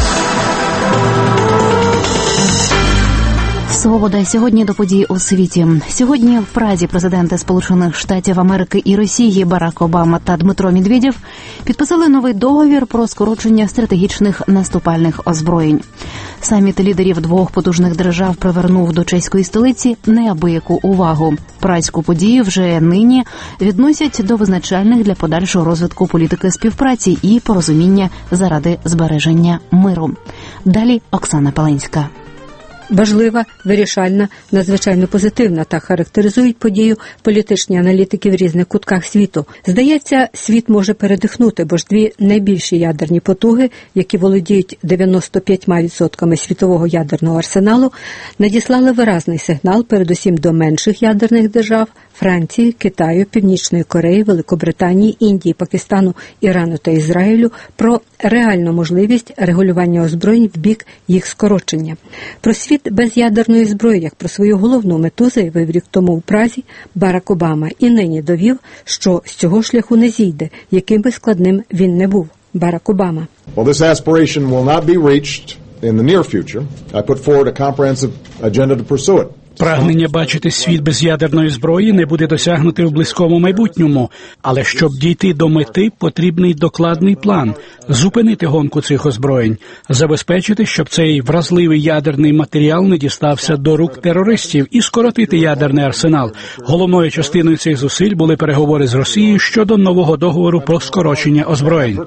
Свобода. Сьогодні до подій у світі. Сьогодні в Празі президенти Сполучених Штатів Америки і Росії Барак Обама та Дмитро Медведєв підписали новий договір про скорочення стратегічних наступальних озброєнь. Саміт лідерів двох потужних держав привернув до чеської столиці неабияку увагу. Празьку подію вже нині відносять до визначальних для подальшого розвитку політики співпраці і порозуміння заради збереження миру. Далі Оксана Паленська. важлива, вирішальна, надзвичайно позитивна. Так характеризують подію політичні аналітики в різних кутках світу. Здається, світ може передихнути, бо ж дві найбільші ядерні потуги, які володіють дев'яносто п'ять відсотків світового ядерного арсеналу, надіслали виразний сигнал передусім до менших ядерних держав – Франції, Китаю, Північної Кореї, Великобританії, Індії, Пакистану, Ірану та Ізраїлю про реальну можливість регулювання озброєнь в бік їх скорочення. Про світ без ядерної зброї, як про свою головну мету, заявив рік тому в Празі Барак Обама і нині довів, що з цього шляху не зійде, яким би складним він не був. Барак Обама. Well, this aspiration will not be reached in the near future. I put forward a comprehensive agenda to pursue it. Прагнення бачити світ без ядерної зброї не буде досягнути в близькому майбутньому, але щоб дійти до мети, потрібний докладний план – зупинити гонку цих озброєнь, забезпечити, щоб цей вразливий ядерний матеріал не дістався до рук терористів і скоротити ядерний арсенал. Головною частиною цих зусиль були переговори з Росією щодо нового договору про скорочення озброєнь.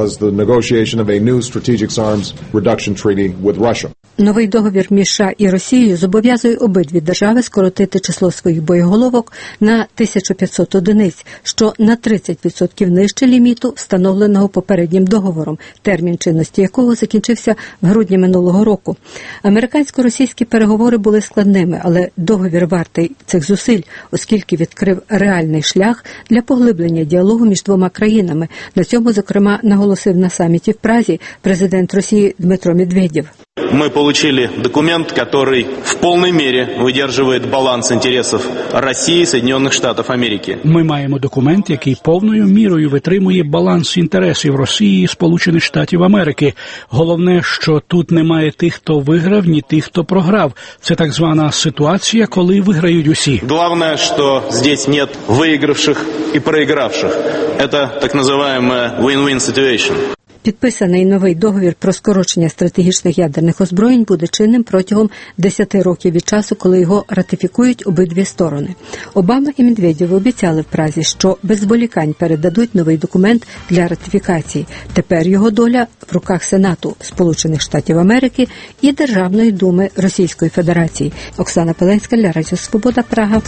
Новий договір між США і Росією зобов'язує обидві держави скоротити число своїх боєголовок на тисячу п'ятсот одиниць, що на тридцять відсотків нижче ліміту, встановленого попереднім договором, термін чинності якого закінчився в грудні минулого року. Американсько-російські переговори були складними, але договір вартий цих зусиль, оскільки відкрив реальний шлях для поглиблення діалогу між двома країнами. На цьому, зокрема, наголосив на саміті в Празі президент Росії Дмитро Медведєв. Мы получили документ, который в полной мере выдерживает баланс интересов России и Соединенных Штатов Америки. Ми маємо документ, який повною мірою витримує баланс інтересів Росії і Сполучених Штатів Америки. Головне, що тут немає тих, хто виграв, ні тих, хто програв. Це так звана ситуація, коли виграють усі. Главное, что здесь нет выигравших и проигравших. Это так называемая win-win situation. Підписаний новий договір про скорочення стратегічних ядерних озброєнь буде чинним протягом десяти років від часу, коли його ратифікують обидві сторони. Обама і Медведєв обіцяли в Празі, що без зволікань передадуть новий документ для ратифікації. Тепер його доля в руках Сенату Сполучених Штатів Америки і Державної думи Російської Федерації. Оксана Пеленська для Радіо Свобода, Прага.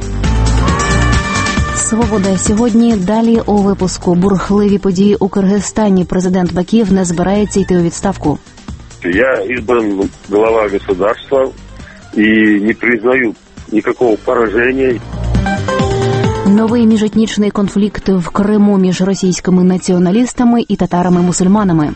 «Свобода» сьогодні. Далі у випуску. Бурхливі події у Киргизстані. Президент Бакієв не збирається йти у відставку. Я избран глава государства и не признаю никакого поражения. Новий міжетнічний конфлікт в Криму між російськими націоналістами і татарами-мусульманами.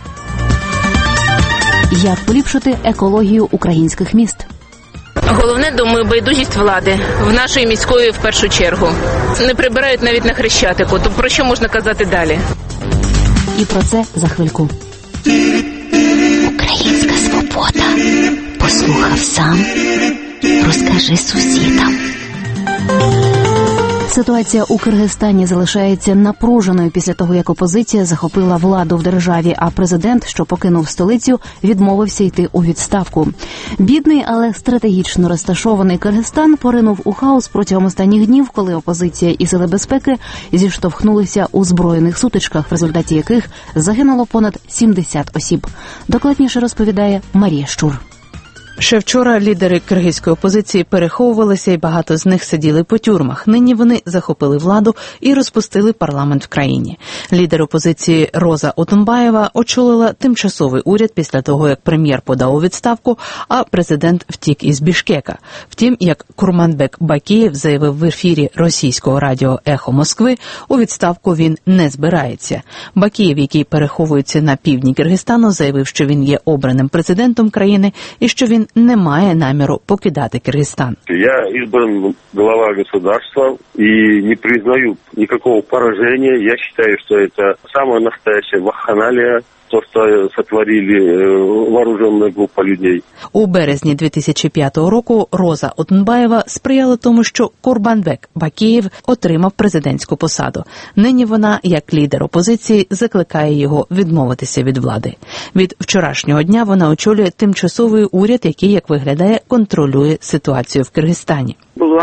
Як поліпшити екологію українських міст? Головне, думаю, байдужість влади, в нашої міської в першу чергу. Не прибирають навіть на Хрещатику, то про що можна казати далі? І про це за хвильку. Українська свобода. Послухав сам, розкажи сусідам. Ситуація у Киргизстані залишається напруженою після того, як опозиція захопила владу в державі, а президент, що покинув столицю, відмовився йти у відставку. Бідний, але стратегічно розташований Киргизстан поринув у хаос протягом останніх днів, коли опозиція і сили безпеки зіштовхнулися у збройних сутичках, в результаті яких загинуло понад сімдесят осіб. Докладніше розповідає Марія Щур. Ще вчора лідери киргизької опозиції переховувалися і багато з них сиділи по тюрмах. Нині вони захопили владу і розпустили парламент в країні. Лідер опозиції Роза Отунбаєва очолила тимчасовий уряд після того, як прем'єр подав у відставку, а президент втік із Бішкека. Втім, як Курманбек Бакієв заявив в ефірі російського радіо «Ехо Москви», у відставку він не збирається. Бакієв, який переховується на півдні Киргизстану, заявив, що він є обраним президентом країни і що він не має наміру покидати Киргизстан. Я избран глава государства и не признаю никакого поражения. Я считаю, что это самая настоящая вакханалия, то, що сотворили вооруженная група людей. У березні дві тисячі п'ятого року Роза Отунбаєва сприяла тому, що Курманбек Бакієв отримав президентську посаду. Нині вона, як лідер опозиції, закликає його відмовитися від влади. Від вчорашнього дня вона очолює тимчасовий уряд, який, як виглядає, контролює ситуацію в Киргизстані.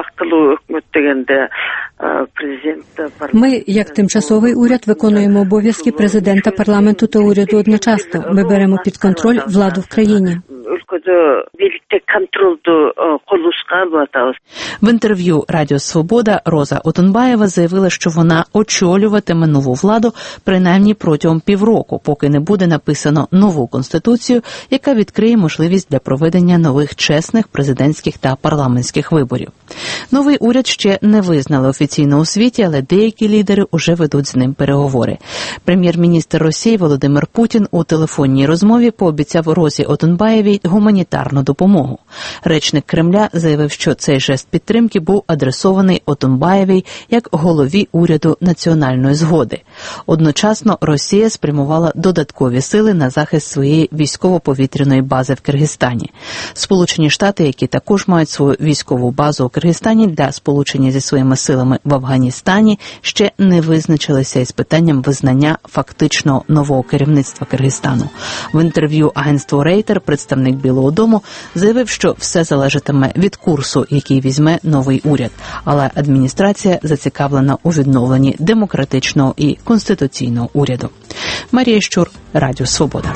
Ми, як тимчасовий уряд, виконуємо обов'язки президента, парламенту та уряду одночасно. Ми беремо під контроль владу в країні. В інтерв'ю Радіо Свобода Роза Отунбаєва заявила, що вона очолюватиме нову владу принаймні протягом півроку, поки не буде написано нову конституцію, яка відкриє можливість для проведення нових чесних президентських та парламентських виборів. Новий уряд ще не визнали офіційно у світі, але деякі лідери уже ведуть з ним переговори. Прем'єр-міністр Росії Володимир Путін у телефонній розмові пообіцяв Розі Отунбаєвій гуманітарну допомогу. Речник Кремля заявив, що цей жест підтримки був адресований Отунбаєвій як голові уряду національної згоди. Одночасно Росія спрямувала додаткові сили на захист своєї військово-повітряної бази в Киргизстані. Сполучені Штати, які також мають свою військову базу у Киргизстані для сполучення зі своїми силами в Афганістані, ще не визначилися із питанням визнання фактично нового керівництва Киргизстану. В інтерв'ю агентству Рейтер представник Білого дому заявив, що все залежатиме від курсу, який візьме новий уряд, але адміністрація зацікавлена у відновленні демократичного і конституційного уряду. Марія Щур, Радіо Свобода.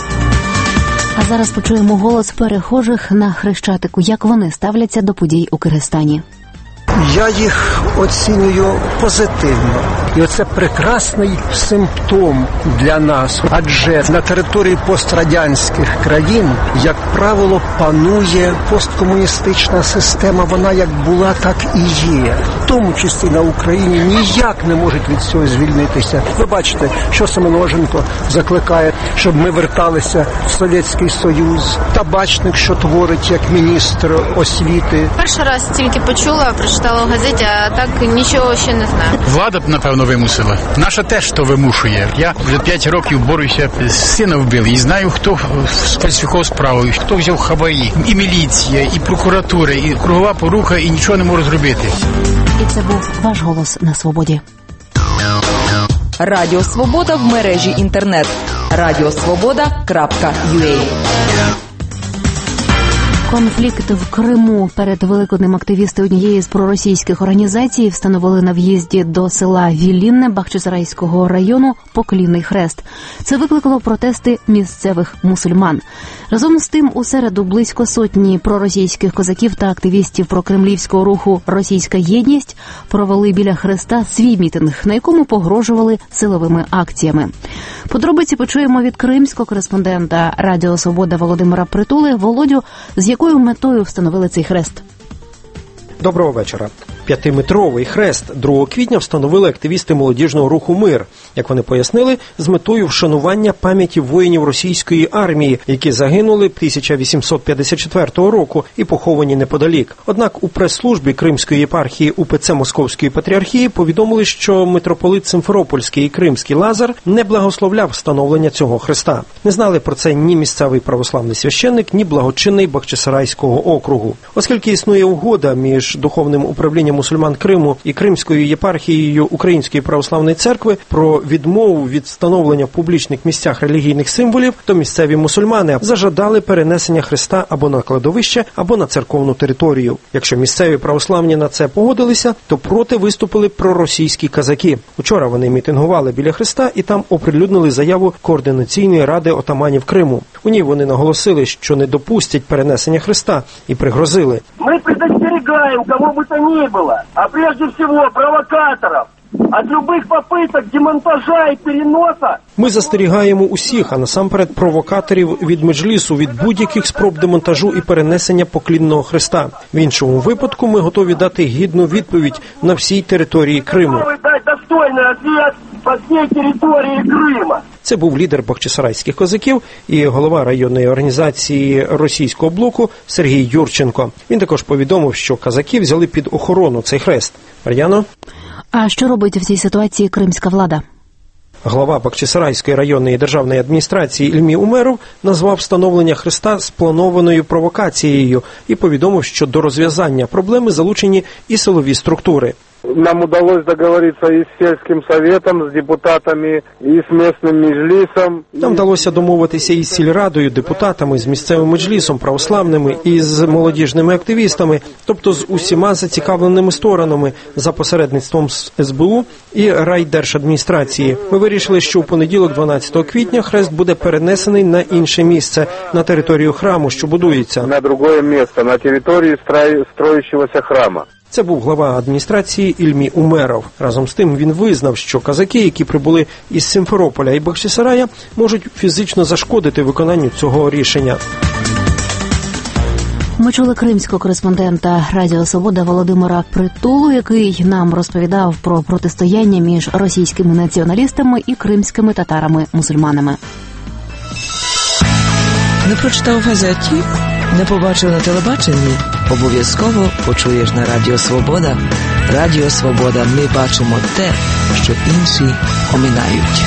А зараз почуємо голос перехожих на Хрещатику, як вони ставляться до подій у Киргизстані. Я їх оцінюю позитивно. І оце прекрасний симптом для нас. Адже на території пострадянських країн, як правило, панує посткомуністична система. Вона як була, так і є. В тому числі на Україні ніяк не можуть від цього звільнитися. Ви бачите, що Семеноженко закликає, щоб ми верталися в Совєтський Союз. Табачник, що творить як міністр освіти. Перший раз тільки почула, прочитала в газеті, а так нічого ще не знаю. Влада б, напевно, вимусила. Наша теж то вимушує. Я вже п'ять років борюся, сина вбили, і знаю, хто сфальсифікував справу, хто взяв хабарі. І міліція, і прокуратура, і кругова порука, і нічого не можу зробити. І це був ваш голос на Свободі. Радіо Свобода в мережі інтернет. радіосвобода крапка ю а. Конфлікт в Криму. Перед Великоднем активісти однієї з проросійських організацій встановили на в'їзді до села Вілінне Бахчисарайського району поклінний хрест. Це викликало протести місцевих мусульман. Разом з тим, у середу близько сотні проросійських козаків та активістів прокремлівського руху «Російська єдність» провели біля хреста свій мітинг, на якому погрожували силовими акціями. Подробиці почуємо від кримського кореспондента Радіо Свобода Володимира Притули. Володю, з якою метою встановили цей хрест? Доброго вечора. П'ятиметровий хрест другого квітня встановили активісти молодіжного руху «Мир». Як вони пояснили, з метою вшанування пам'яті воїнів російської армії, які загинули тисяча вісімсот п'ятдесят четвертого року і поховані неподалік. Однак у прес-службі Кримської єпархії УПЦ Московської патріархії повідомили, що митрополит Симферопольський і Кримський Лазар не благословляв встановлення цього хреста. Не знали про це ні місцевий православний священник, ні благочинний Бахчисарайського округу. Оскільки існує угода між духовним управлінням мусульман Криму і Кримською єпархією Української православної церкви про відмову від встановлення в публічних місцях релігійних символів, то місцеві мусульмани зажадали перенесення хреста або на кладовище, або на церковну територію. Якщо місцеві православні на це погодилися, то проти виступили проросійські казаки. Учора вони мітингували біля хреста і там оприлюднили заяву Координаційної ради отаманів Криму. У ній вони наголосили, що не допустять перенесення хреста і пригрозили. Ми предостерегаємо кого би то ни було, а прежде всего провокаторов, от любых попыток демонтажа і переноса. Ми застерігаємо усіх, а насамперед провокаторів від меджлісу, від будь-яких спроб демонтажу і перенесення поклінного хреста. В іншому випадку ми готові дати гідну відповідь на всій території Криму. Достойний відповідь по всій території Криму. Це був лідер бахчисарайських козаків і голова районної організації російського блоку Сергій Юрченко. Він також повідомив, що казаки взяли під охорону цей хрест. Мар'яно? А що робить в цій ситуації кримська влада? Глава Бахчисарайської районної державної адміністрації Ільмі Умеров назвав встановлення хреста спланованою провокацією і повідомив, що до розв'язання проблеми залучені і силові структури. Нам удалось договориться и с сельским советом, с депутатами, и с местным меджлисом. Нам вдалося домовитися із сільрадою, депутатами, з місцевим меджлісом, православними і з молодіжними активістами, тобто з усіма зацікавленими сторонами за посередництвом ес бе у і райдержадміністрації. Ми вирішили, що у понеділок, дванадцятого квітня, хрест буде перенесений на інше місце, на територію храму, що будується. На друге місце, на території строїщогося храму. Це був глава адміністрації Ільмі Умеров. Разом з тим він визнав, що казаки, які прибули із Сімферополя і Бахчисарая, можуть фізично зашкодити виконанню цього рішення. Ми чули кримського кореспондента Радіо Свобода Володимира Притулу, який нам розповідав про протистояння між російськими націоналістами і кримськими татарами-мусульманами. Не прочитав в газеті? Не побачив на телебаченні? Обов'язково почуєш на Радіо Свобода. Радіо Свобода. Ми бачимо те, що інші оминають.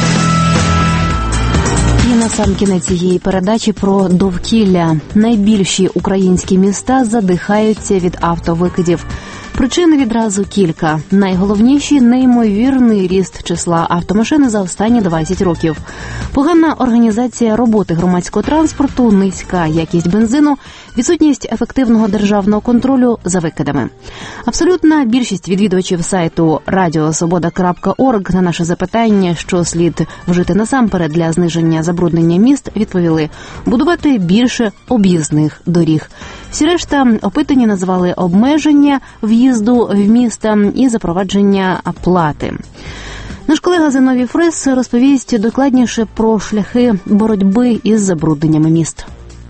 І на сам кінець цієї передачі про довкілля. Найбільші українські міста задихаються від автовикидів. Причин відразу кілька. Найголовніші – неймовірний ріст числа автомашин за останні двадцять років. Погана організація роботи громадського транспорту, низька якість бензину, відсутність ефективного державного контролю за викидами. Абсолютна більшість відвідувачів сайту радіо свобода крапка орг на наше запитання, що слід вжити насамперед для зниження забруднення міст, відповіли – будувати більше об'їзних доріг. Всі решта опитані назвали обмеження в'їзду в міста і запровадження плати. Наш колега Зиновій Фрес розповість докладніше про шляхи боротьби із забрудненнями міст.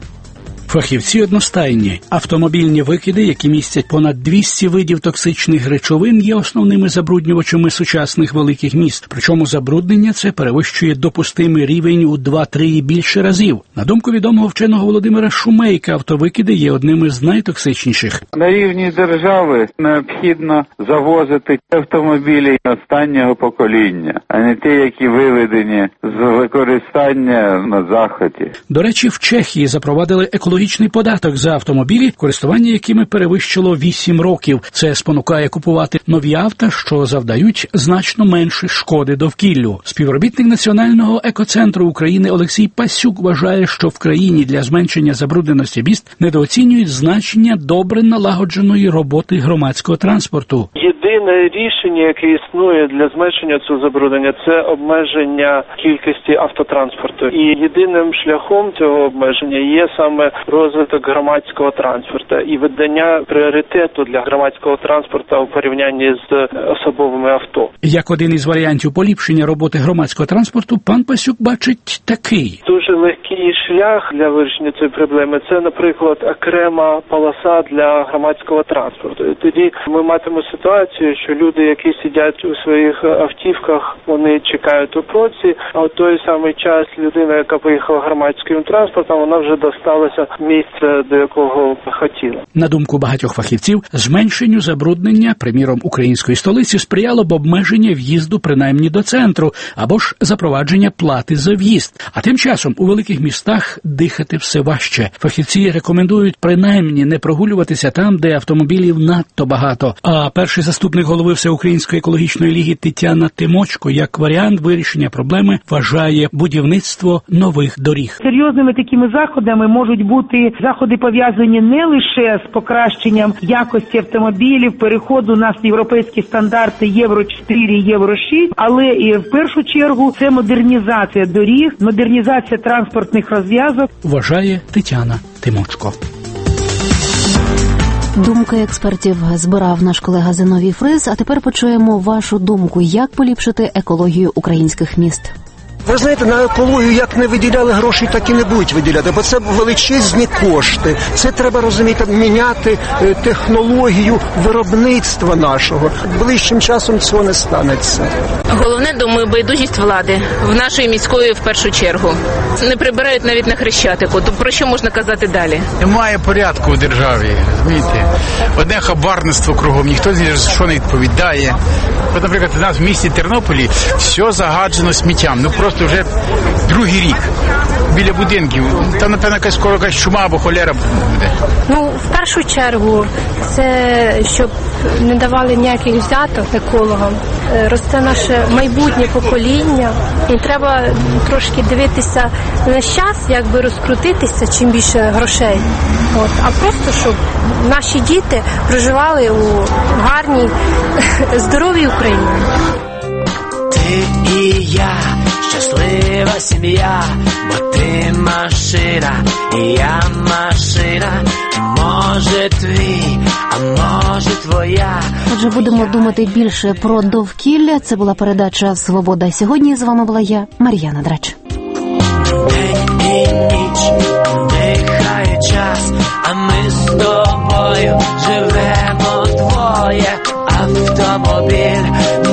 Фахівці одностайні. Автомобільні викиди, які містять понад двісті видів токсичних речовин, є основними забруднювачами сучасних великих міст. Причому забруднення це перевищує допустимий рівень у два-три і більше разів. На думку відомого вченого Володимира Шумейка, автовикиди є одним із найтоксичніших. На рівні держави необхідно завозити автомобілі останнього покоління, а не ті, які виведені з використання на заході. До речі, в Чехії запровадили екологічний податок за автомобілі, користування якими перевищило вісім років. Це спонукає купувати нові авто, що завдають значно менше шкоди довкіллю. Співробітник Національного екоцентру України Олексій Пасюк вважає, що в країні для зменшення забрудненості міст недооцінюють значення добре налагодженої роботи громадського транспорту. Єдине рішення, яке існує для зменшення цього забруднення, це обмеження кількості автотранспорту. І єдиним шляхом цього обмеження є саме розвиток громадського транспорту і видання пріоритету для громадського транспорту у порівнянні з особовими авто. Як один із варіантів поліпшення роботи громадського транспорту, пан Пасюк бачить такий. Дуже легкий шлях для вирішення цієї проблеми – це, наприклад, окрема полоса для громадського транспорту. І тоді ми матимемо ситуацію, що люди, які сидять у своїх автівках, вони чекають у пробці, а в той самий час людина, яка поїхала громадським транспортом, вона вже досталася місце, до якого хотіла. На думку багатьох фахівців, зменшенню забруднення, приміром, української столиці, сприяло б обмеження в'їзду принаймні до центру, або ж запровадження плати за в'їзд. А тим часом у великих містах дихати все важче. Фахівці рекомендують принаймні не прогулюватися там, де автомобілів надто багато. А перший заступник голови Всеукраїнської екологічної ліги Тетяна Тимочко як варіант вирішення проблеми вважає будівництво нових доріг. Серйозними такими заходами можуть бути заходи, пов'язані не лише з покращенням якості автомобілів, переходу на європейські стандарти Євро чотири, Євро шість, але і в першу чергу це модернізація доріг, модернізація транспортних розв'язок, вважає Тетяна Тимочко. Думки експертів збирав наш колега Зиновій Фрес, а тепер почуємо вашу думку, як поліпшити екологію українських міст. Ви знаєте, на екологію як не виділяли гроші, так і не будуть виділяти, бо це величезні кошти. Це треба, розумієте, міняти технологію виробництва нашого. Ближчим часом цього не станеться. Головне, думаю, байдужість влади, в нашої міської в першу чергу. Не прибирають навіть на Хрещатику, то про що можна казати далі? Немає порядку у державі, розумієте? Одне хабарництво кругом, ніхто ні за що не відповідає. От, наприклад, у нас в місті Тернополі все загаджено сміттям, ну просто вже другий рік біля будинків. Там, напевно, скоро якась чума або холера буде. Ну, в першу чергу, це щоб не давали ніяких взяток екологам. Росте наше майбутнє покоління, і треба трошки дивитися на час, як би розкрутитися, чим більше грошей. От. А просто, щоб наші діти проживали у гарній, здоровій Україні. Ти і я, щаслива сім'я, бо ти машина, і я машина, може твій, а може твоя. Отже, будемо думати більше про довкілля. Це була передача «Свобода сьогодні». З вами була я, Мар'яна Драч. День і ніч, дихає час, а ми з тобою живемо двоє. Автомобіль